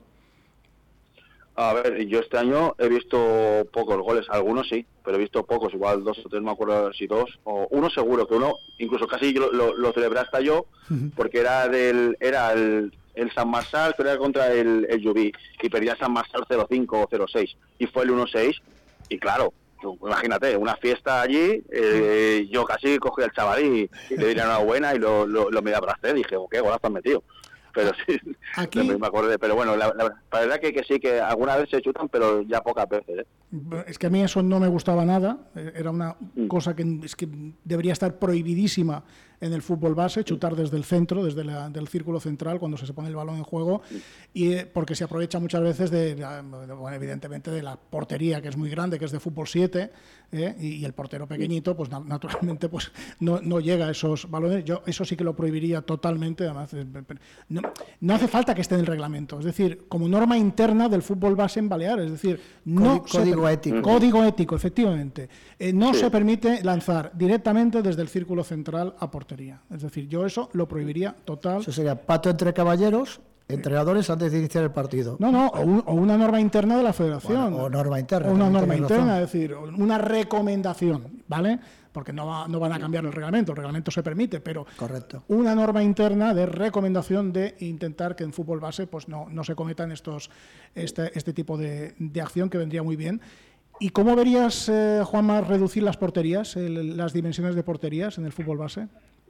A ver, yo este año he visto pocos goles, algunos sí, pero he visto pocos, igual 2 o 3, no me acuerdo si 2, o uno seguro, que uno, incluso casi lo celebré hasta yo, porque era el San Marçal, pero era contra el Llubí, y perdía San Marçal 0-5 o 0-6, y fue el 1-6, y claro, imagínate, una fiesta allí, yo casi cogí al chaval y le di la enhorabuena y lo me abracé, dije, qué golazo han metido. Pero sí, aquí, me acordé, pero bueno, la verdad que sí, que alguna vez se chutan, pero ya pocas veces. Es que a mí eso no me gustaba nada, era una cosa que debería estar prohibidísima en el fútbol base, chutar desde el centro, desde del círculo central, cuando se pone el balón en juego, y porque se aprovecha muchas veces evidentemente de la portería, que es muy grande, que es de fútbol 7, y el portero pequeñito, pues naturalmente pues no llega a esos balones. Yo eso sí que lo prohibiría totalmente, además no hace falta que esté en el reglamento, es decir, como norma interna del fútbol base en Baleares, es decir, código ético. Código ético, efectivamente. No se permite lanzar directamente desde el círculo central a portería. Es decir, yo eso lo prohibiría total. Eso sería pato entre caballeros, entrenadores antes de iniciar el partido. O una norma interna de la federación. Bueno, o norma interna. O una norma interna, es decir, una recomendación. ¿vale? Porque no van a cambiar el reglamento se permite, pero correcto, una norma interna de recomendación de intentar que en fútbol base pues no se cometan este tipo de acción, que vendría muy bien. ¿Y cómo verías, Juanma, reducir las porterías, las dimensiones de porterías en el fútbol base?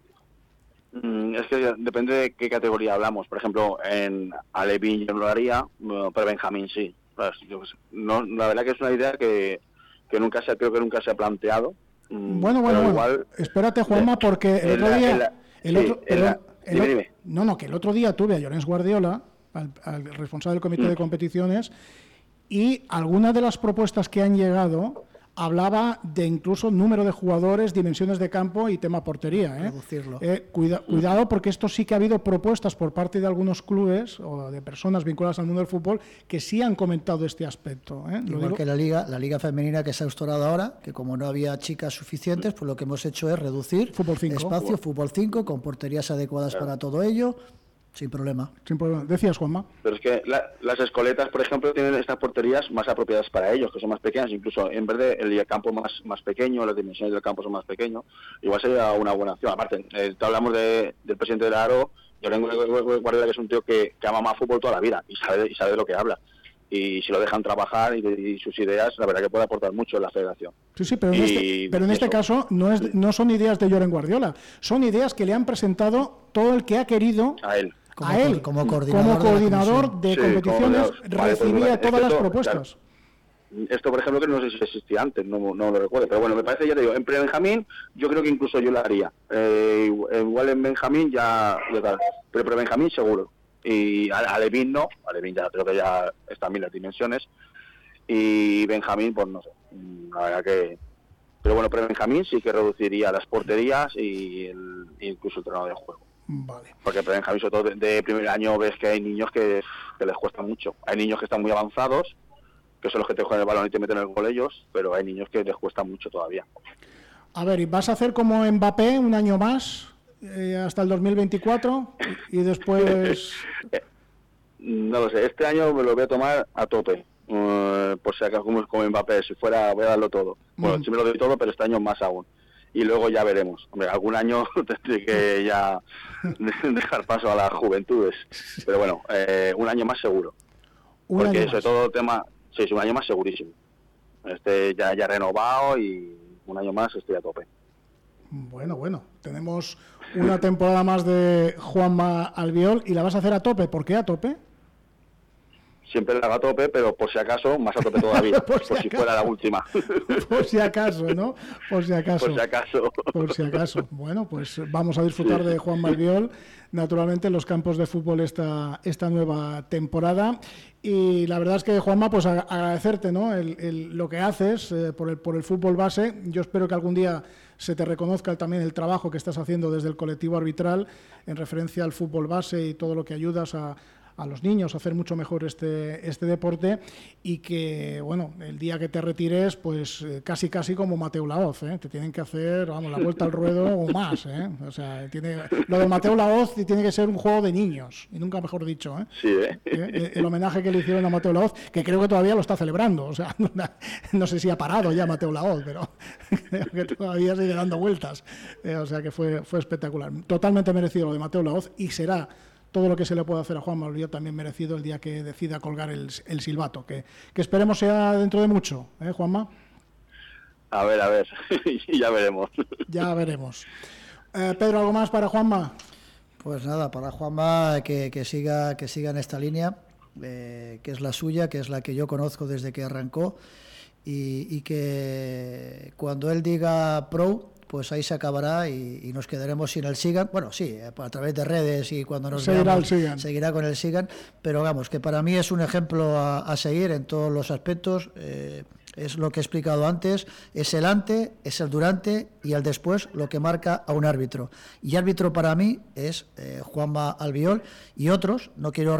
Es que depende de qué categoría hablamos. Por ejemplo, en Alevín yo no lo haría, pero Benjamín sí. No, la verdad que es una idea que creo que nunca se ha planteado. Bueno, igual, espérate, Juanma, porque el otro día... que el otro día tuve a Llorens Guardiola, al responsable del comité de competiciones, y algunas de las propuestas que han llegado hablaba de incluso número de jugadores, dimensiones de campo y tema portería. Reducirlo. Cuidado, porque esto sí que ha habido propuestas por parte de algunos clubes o de personas vinculadas al mundo del fútbol que sí han comentado este aspecto. Igual que la liga femenina que se ha instaurado ahora, que como no había chicas suficientes, pues lo que hemos hecho es reducir fútbol 5. Espacio, fútbol 5, con porterías adecuadas para todo ello. Sin problema. Decías, Juanma. Pero es que las escoletas, por ejemplo, tienen estas porterías más apropiadas para ellos, que son más pequeñas. Incluso en vez de el campo más pequeño, las dimensiones del campo son más pequeños, igual sería una buena opción. Aparte, hablamos del presidente del Aro, yo tengo Guardiola, que es un tío que ama más fútbol toda la vida y sabe de lo que habla. Y si lo dejan trabajar y sus ideas, la verdad que puede aportar mucho en la federación. Sí, pero en este caso no son ideas de Llorens Guardiola, son ideas que le han presentado todo el que ha querido a él. Como coordinador de competiciones, recibía todas las propuestas. Claro. Esto, por ejemplo, que no sé si existía antes, no lo recuerdo, pero bueno, me parece, ya te digo, en pre-Benjamín yo creo que incluso yo lo haría. Igual en Benjamín ya tal, pero pre-Benjamín seguro. Y Alevín no, Alevín ya creo que ya están bien las dimensiones, y Benjamín, pues no sé, la verdad que... Pero bueno, pre-Benjamín sí que reduciría las porterías y incluso el terreno de juego. Vale. Porque Benjamín, sobre todo de primer año, ves que hay niños que les cuesta mucho. Hay niños que están muy avanzados, que son los que te juegan el balón y te meten el gol ellos, pero hay niños que les cuesta mucho todavía. A ver, ¿y vas a hacer como Mbappé un año más, hasta el 2024? Y después... No lo sé, este año me lo voy a tomar a tope. Por si acaso, como Mbappé, si fuera, voy a darlo todo. Bueno, sí me lo doy todo, pero este año más aún. Y luego ya veremos. Hombre, algún año tendré que ya dejar paso a las juventudes. Pero bueno, un año más seguro. Porque sobre todo el tema... Sí, es un año más segurísimo. Ya renovado y un año más estoy a tope. Bueno. Tenemos una temporada más de Juanma Albiol y la vas a hacer a tope. ¿Por qué a tope? Siempre la hago a tope, pero por si acaso, más a tope todavía, por si fuera la última. Por si acaso, ¿no? Por si acaso. Por si acaso. Bueno, pues vamos a disfrutar de Juanma Albiol, naturalmente, en los campos de fútbol esta nueva temporada. Y la verdad es que, Juanma, pues agradecerte, ¿no? Lo que haces por el fútbol base. Yo espero que algún día se te reconozca también el trabajo que estás haciendo desde el colectivo arbitral en referencia al fútbol base y todo lo que ayudas a los niños a hacer mucho mejor este deporte, y que, bueno, el día que te retires, pues casi como Mateu Laoz, te tienen que hacer, vamos, la vuelta al ruedo o más, o sea, lo de Mateu Laoz tiene que ser un juego de niños, y nunca mejor dicho, Sí, el homenaje que le hicieron a Mateu Laoz, que creo que todavía lo está celebrando, o sea, no sé si ha parado ya Mateu Laoz, pero creo que todavía sigue dando vueltas, o sea que fue espectacular, totalmente merecido lo de Mateu Laoz, y será todo lo que se le puede hacer a Juanma Albiol también merecido el día que decida colgar el silbato, que esperemos sea dentro de mucho, Juanma. A ver, ya veremos. Ya veremos. Pedro, ¿algo más para Juanma? Pues nada, para Juanma que siga en esta línea, que es la suya, que es la que yo conozco desde que arrancó, y que cuando él diga pro, pues ahí se acabará y nos quedaremos sin el Sigan. Bueno, sí, a través de redes y cuando nos veamos, seguirá con el Sigan, pero vamos, que para mí es un ejemplo a seguir en todos los aspectos. Es lo que he explicado antes, es el antes, es el durante y el después lo que marca a un árbitro. Y árbitro para mí es Juanma Albiol y otros. No quiero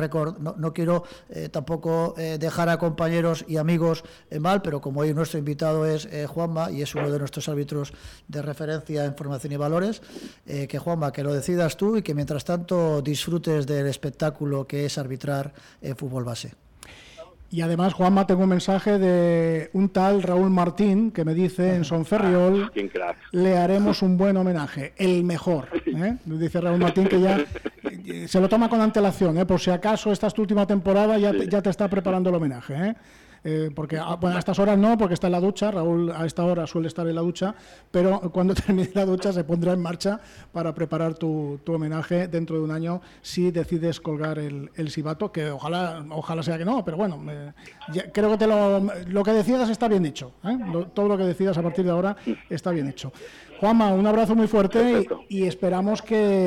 tampoco dejar a compañeros y amigos mal, pero como hoy nuestro invitado es Juanma y es uno de nuestros árbitros de referencia en formación y valores, que Juanma, que lo decidas tú y que mientras tanto disfrutes del espectáculo que es arbitrar fútbol base. Y además, Juanma, tengo un mensaje de un tal Raúl Martín que me dice en Sonferriol, le haremos un buen homenaje, el mejor. Dice Raúl Martín que ya se lo toma con antelación, por si acaso esta es tu última temporada, ya te está preparando el homenaje. Porque bueno, a estas horas no, porque está en la ducha. Raúl a esta hora suele estar en la ducha, pero cuando termine la ducha se pondrá en marcha para preparar tu homenaje dentro de un año, si decides colgar el silbato, que ojalá sea que no, pero bueno, creo que lo que decidas está bien hecho, todo lo que decidas a partir de ahora está bien hecho. Juanma, un abrazo muy fuerte y esperamos,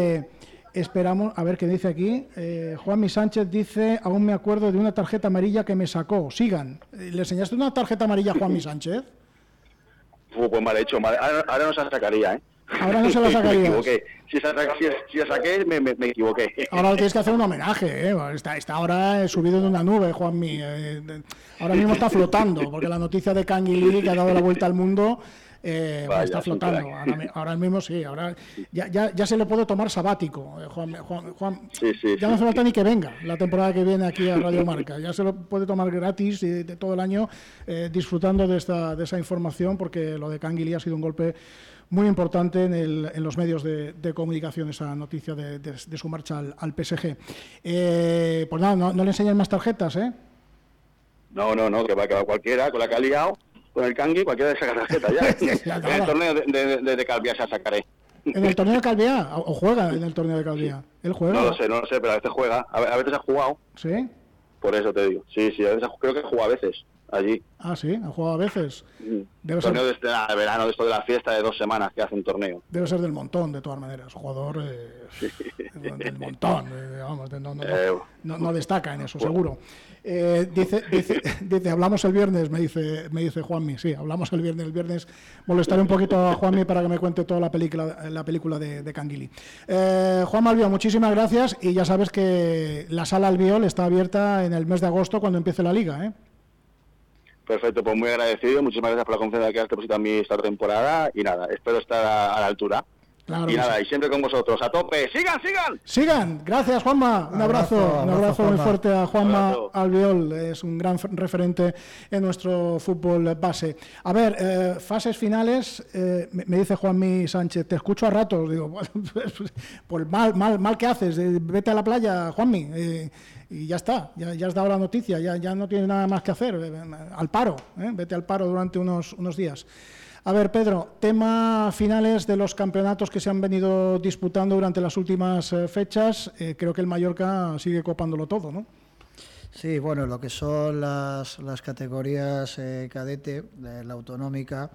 a ver qué dice aquí. Juanmi Sánchez dice, aún me acuerdo de una tarjeta amarilla que me sacó. Sigan. ¿Le enseñaste una tarjeta amarilla a Juanmi Sánchez? Pues mal hecho. Ahora no se la sacaría, Ahora no se la sacaría. Me equivoqué. Si la saqué, me equivoqué. Ahora tienes que hacer un homenaje, Está ahora subido en una nube, Juanmi. Ahora mismo está flotando, porque la noticia de Canguilí, que ha dado la vuelta al mundo... Vaya, está flotando ahora mismo, sí, ahora ya se le puede tomar sabático, Juan sí, ya no hace falta ni que venga la temporada que viene aquí a Radio Marca, ya se lo puede tomar gratis de todo el año, disfrutando de esa información, porque lo de Canguilí ha sido un golpe muy importante en los medios de comunicación, esa noticia de su marcha al PSG. Pues nada, no le enseñan más tarjetas, No, que va cualquiera con la que ha liado. Con el Cangui, cualquiera de saca tarjeta ya. En el torneo de Calviá se la sacaré. ¿En el torneo de Calviá? ¿O juega en el torneo de Calviá? ¿Él juega? No lo sé, pero a veces juega. A veces ha jugado. ¿Sí? Por eso te digo. Sí, a veces creo que juega a veces allí. Ah, sí, ha jugado a veces. Torneo de verano, de esto de la fiesta de 2 semanas que hace un torneo. Debe ser del montón, de todas maneras. Jugador del montón. Vamos, no destaca en eso, seguro. Dice, hablamos el viernes, me dice Juanmi. Sí, hablamos el viernes. El viernes molestaré un poquito a Juanmi para que me cuente toda la película de Canguilí. Juan Albiol, muchísimas gracias, y ya sabes que la sala Albiol está abierta en el mes de agosto cuando empiece la liga, Perfecto, pues muy agradecido, muchísimas gracias por la confianza que has depositado en mí esta temporada, y nada, espero estar a la altura. Claro, y nada, y siempre con vosotros, a tope. ¡Sigan! Gracias, Juanma. Un abrazo muy fuerte a Juanma Albiol, es un gran referente en nuestro fútbol base. A ver, fases finales, me dice Juanmi Sánchez, te escucho a ratos, digo, pues mal que haces, vete a la playa, Juanmi, y ya está, ya has dado la noticia, ya no tienes nada más que hacer, al paro, vete al paro durante unos días. A ver, Pedro, tema finales de los campeonatos que se han venido disputando durante las últimas fechas. Creo que el Mallorca sigue copándolo todo, ¿no? Sí, bueno, lo que son las categorías cadete, la autonómica,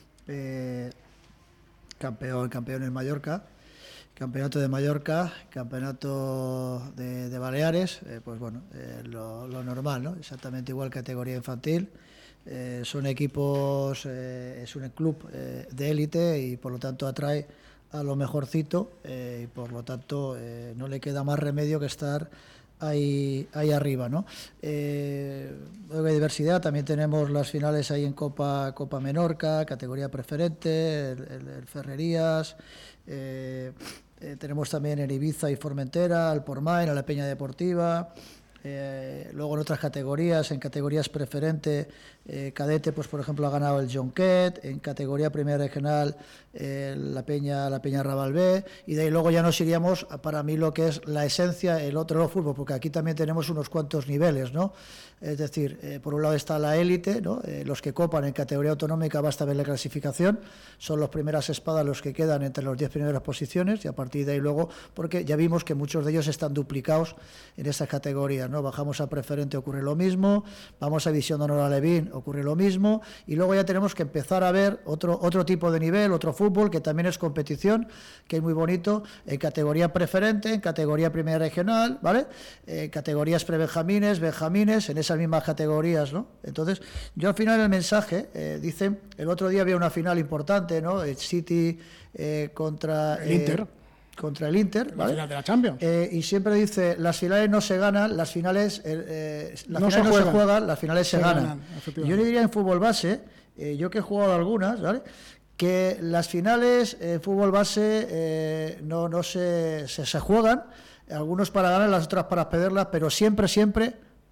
campeón en Mallorca, campeonato de Mallorca, campeonato de Baleares, pues bueno, lo normal, ¿no? Exactamente igual categoría infantil. Son equipos, es un club de élite y por lo tanto atrae a lo mejorcito y por lo tanto no le queda más remedio que estar ahí arriba, ¿no? Luego de diversidad, también tenemos las finales ahí en Copa Menorca, categoría preferente, el Ferrerías, tenemos también en Ibiza y Formentera, el Portmany, la Peña Deportiva. Luego en otras categorías, en categorías preferente, cadete, pues por ejemplo ha ganado el Jonquet, en categoría primera regional la Peña Rabalbé, y de ahí luego ya nos iríamos a, para mí, lo que es la esencia, el otro fútbol, porque aquí también tenemos unos cuantos niveles, ¿no? Es decir, por un lado está la élite, ¿no? Los que copan en categoría autonómica, basta ver la clasificación, son los primeras espadas los que quedan entre las 10 primeras posiciones, y a partir de ahí luego, porque ya vimos que muchos de ellos están duplicados en esas categorías, ¿no? Bajamos a preferente, ocurre lo mismo, vamos a división de honor a Levín, ocurre lo mismo, y luego ya tenemos que empezar a ver otro tipo de nivel, otro fútbol, que también es competición, que es muy bonito, en categoría preferente, en categoría primera regional, ¿vale? Categorías prebenjamines, benjamines, en esas mismas categorías, ¿no? Entonces, yo al final el mensaje, dicen, el otro día había una final importante, ¿no? El City contra el Inter. Contra el Inter, ¿vale? La final de la Champions. Y siempre dice, las finales no se ganan, las finales no se juegan, las finales se ganan. Yo le diría en fútbol base, yo que he jugado algunas, ¿vale?, que las finales en fútbol base no se juegan, algunos para ganar, las otras para perderlas, pero siempre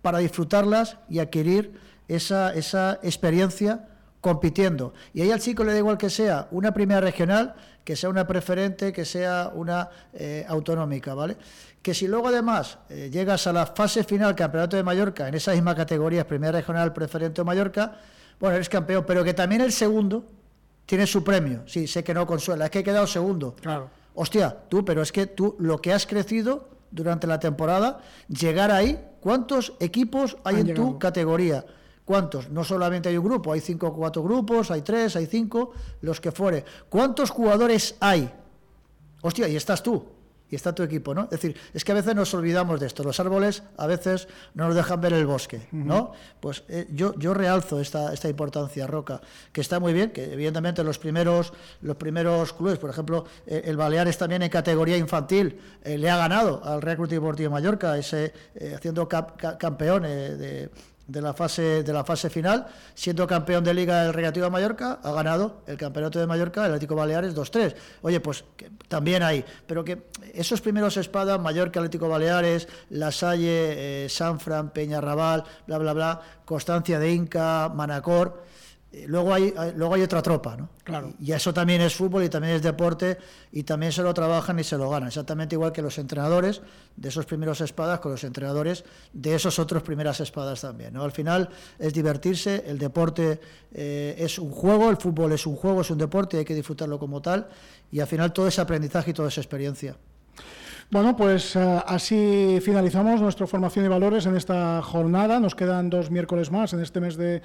para disfrutarlas y adquirir esa experiencia compitiendo. Y ahí al chico le da igual que sea una primera regional, que sea una preferente, que sea una autonómica, ¿vale? Que si luego además llegas a la fase final, Campeonato de Mallorca, en esa misma categoría, primera regional, preferente o Mallorca, bueno, eres campeón, pero que también el segundo tiene su premio. Sí, sé que no consuela, es que he quedado segundo. Claro. Hostia, pero es que tú lo que has crecido durante la temporada, llegar ahí, ¿cuántos equipos hay en tu categoría? ¿Cuántos? No solamente hay un grupo, hay 5 o 4 grupos, hay 3, hay 5, los que fuere. ¿Cuántos jugadores hay? Hostia, y estás tú, y está tu equipo, ¿no? Es decir, es que a veces nos olvidamos de esto. Los árboles a veces no nos dejan ver el bosque, ¿no? Pues yo realzo esta importancia, Roca, que está muy bien, que evidentemente los primeros clubes, por ejemplo, el Baleares también en categoría infantil le ha ganado al Real Club Deportivo Mallorca, haciendo campeón de la fase final, siendo campeón de Liga del Recreativo de Mallorca, ha ganado el Campeonato de Mallorca, el Atlético Baleares 2-3. Oye, pues también hay, pero que esos primeros espadas, Mallorca, Atlético Baleares, La Salle, Sanfran, Peñarrabal, bla, bla, bla, Constancia de Inca, Manacor, luego hay otra tropa, ¿no? Claro. Y eso también es fútbol y también es deporte y también se lo trabajan y se lo ganan, exactamente igual que los entrenadores de esos primeros espadas con los entrenadores de esos otros primeras espadas también, ¿no? Al final es divertirse, el deporte es un juego, el fútbol es un juego, es un deporte y hay que disfrutarlo como tal y al final todo ese aprendizaje y toda esa experiencia. Bueno, pues así finalizamos nuestra formación y valores en esta jornada. Nos quedan 2 miércoles más en este mes de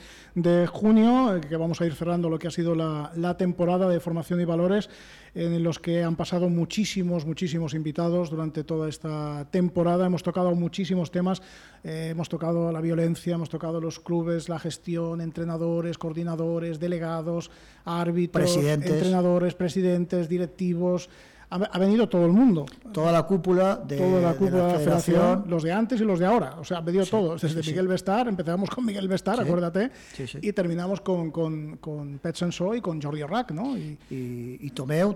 junio, que vamos a ir cerrando lo que ha sido la temporada de formación y valores, en los que han pasado muchísimos invitados durante toda esta temporada. Hemos tocado muchísimos temas, hemos tocado la violencia, hemos tocado los clubes, la gestión, entrenadores, coordinadores, delegados, árbitros, entrenadores, presidentes, directivos. Ha venido todo el mundo. Toda la cúpula de la federación, los de antes y los de ahora. O sea, ha venido todos. Desde Miguel Bestar, empezamos con Miguel Bestar, acuérdate, y terminamos con Pet Sensó y con Jordi Rack, ¿no? Y Tomeu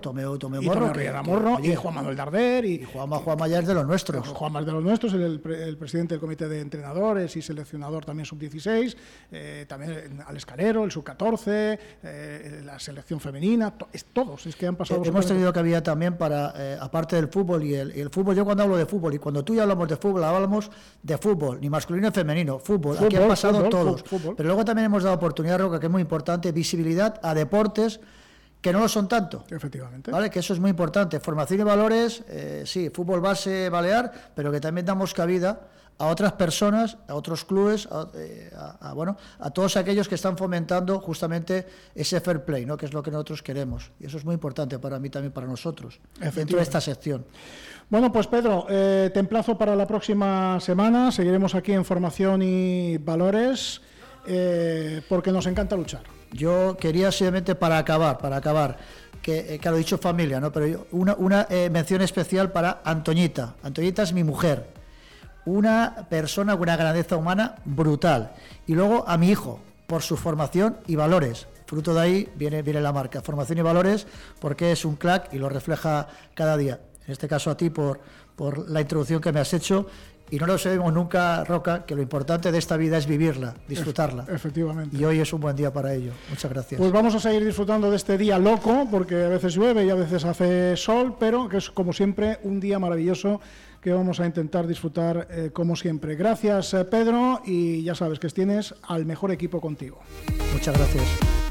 Morro, y Juan Manuel Darder. Y Juanma ya es de los nuestros. Juanma es de los nuestros, el presidente del comité de entrenadores y seleccionador también sub-16, también Alex Calero, el sub-14, la selección femenina, todos. Es que han pasado... Hemos tenido que había también aparte del fútbol y el fútbol, yo cuando hablo de fútbol y cuando tú y yo hablamos de fútbol, hablamos de fútbol, ni masculino ni femenino, fútbol, aquí han pasado todos. Pero luego también hemos dado oportunidad, Roca, que es muy importante, visibilidad a deportes que no lo son tanto. Efectivamente. ¿Vale? Que eso es muy importante. Formación y valores, sí, fútbol base balear, pero que también damos cabida a otras personas, a otros clubes, a todos aquellos que están fomentando justamente ese fair play, ¿no? Que es lo que nosotros queremos. Y eso es muy importante para mí también, para nosotros, dentro de esta sección. Bueno, pues Pedro, te emplazo para la próxima semana. Seguiremos aquí en Formación y Valores, porque nos encanta luchar. Yo quería simplemente para acabar, que lo he dicho familia, ¿no? Pero una mención especial para Antoñita. Antoñita es mi mujer. Una persona con una grandeza humana brutal. Y luego a mi hijo, por su formación y valores. Fruto de ahí viene la marca. Formación y valores, porque es un crack y lo refleja cada día. En este caso a ti por la introducción que me has hecho. Y no lo sabemos nunca, Roca, que lo importante de esta vida es vivirla, disfrutarla. Efectivamente. Y hoy es un buen día para ello. Muchas gracias. Pues vamos a seguir disfrutando de este día loco, porque a veces llueve y a veces hace sol, pero que es como siempre un día maravilloso que vamos a intentar disfrutar como siempre. Gracias, Pedro, y ya sabes que tienes al mejor equipo contigo. Muchas gracias.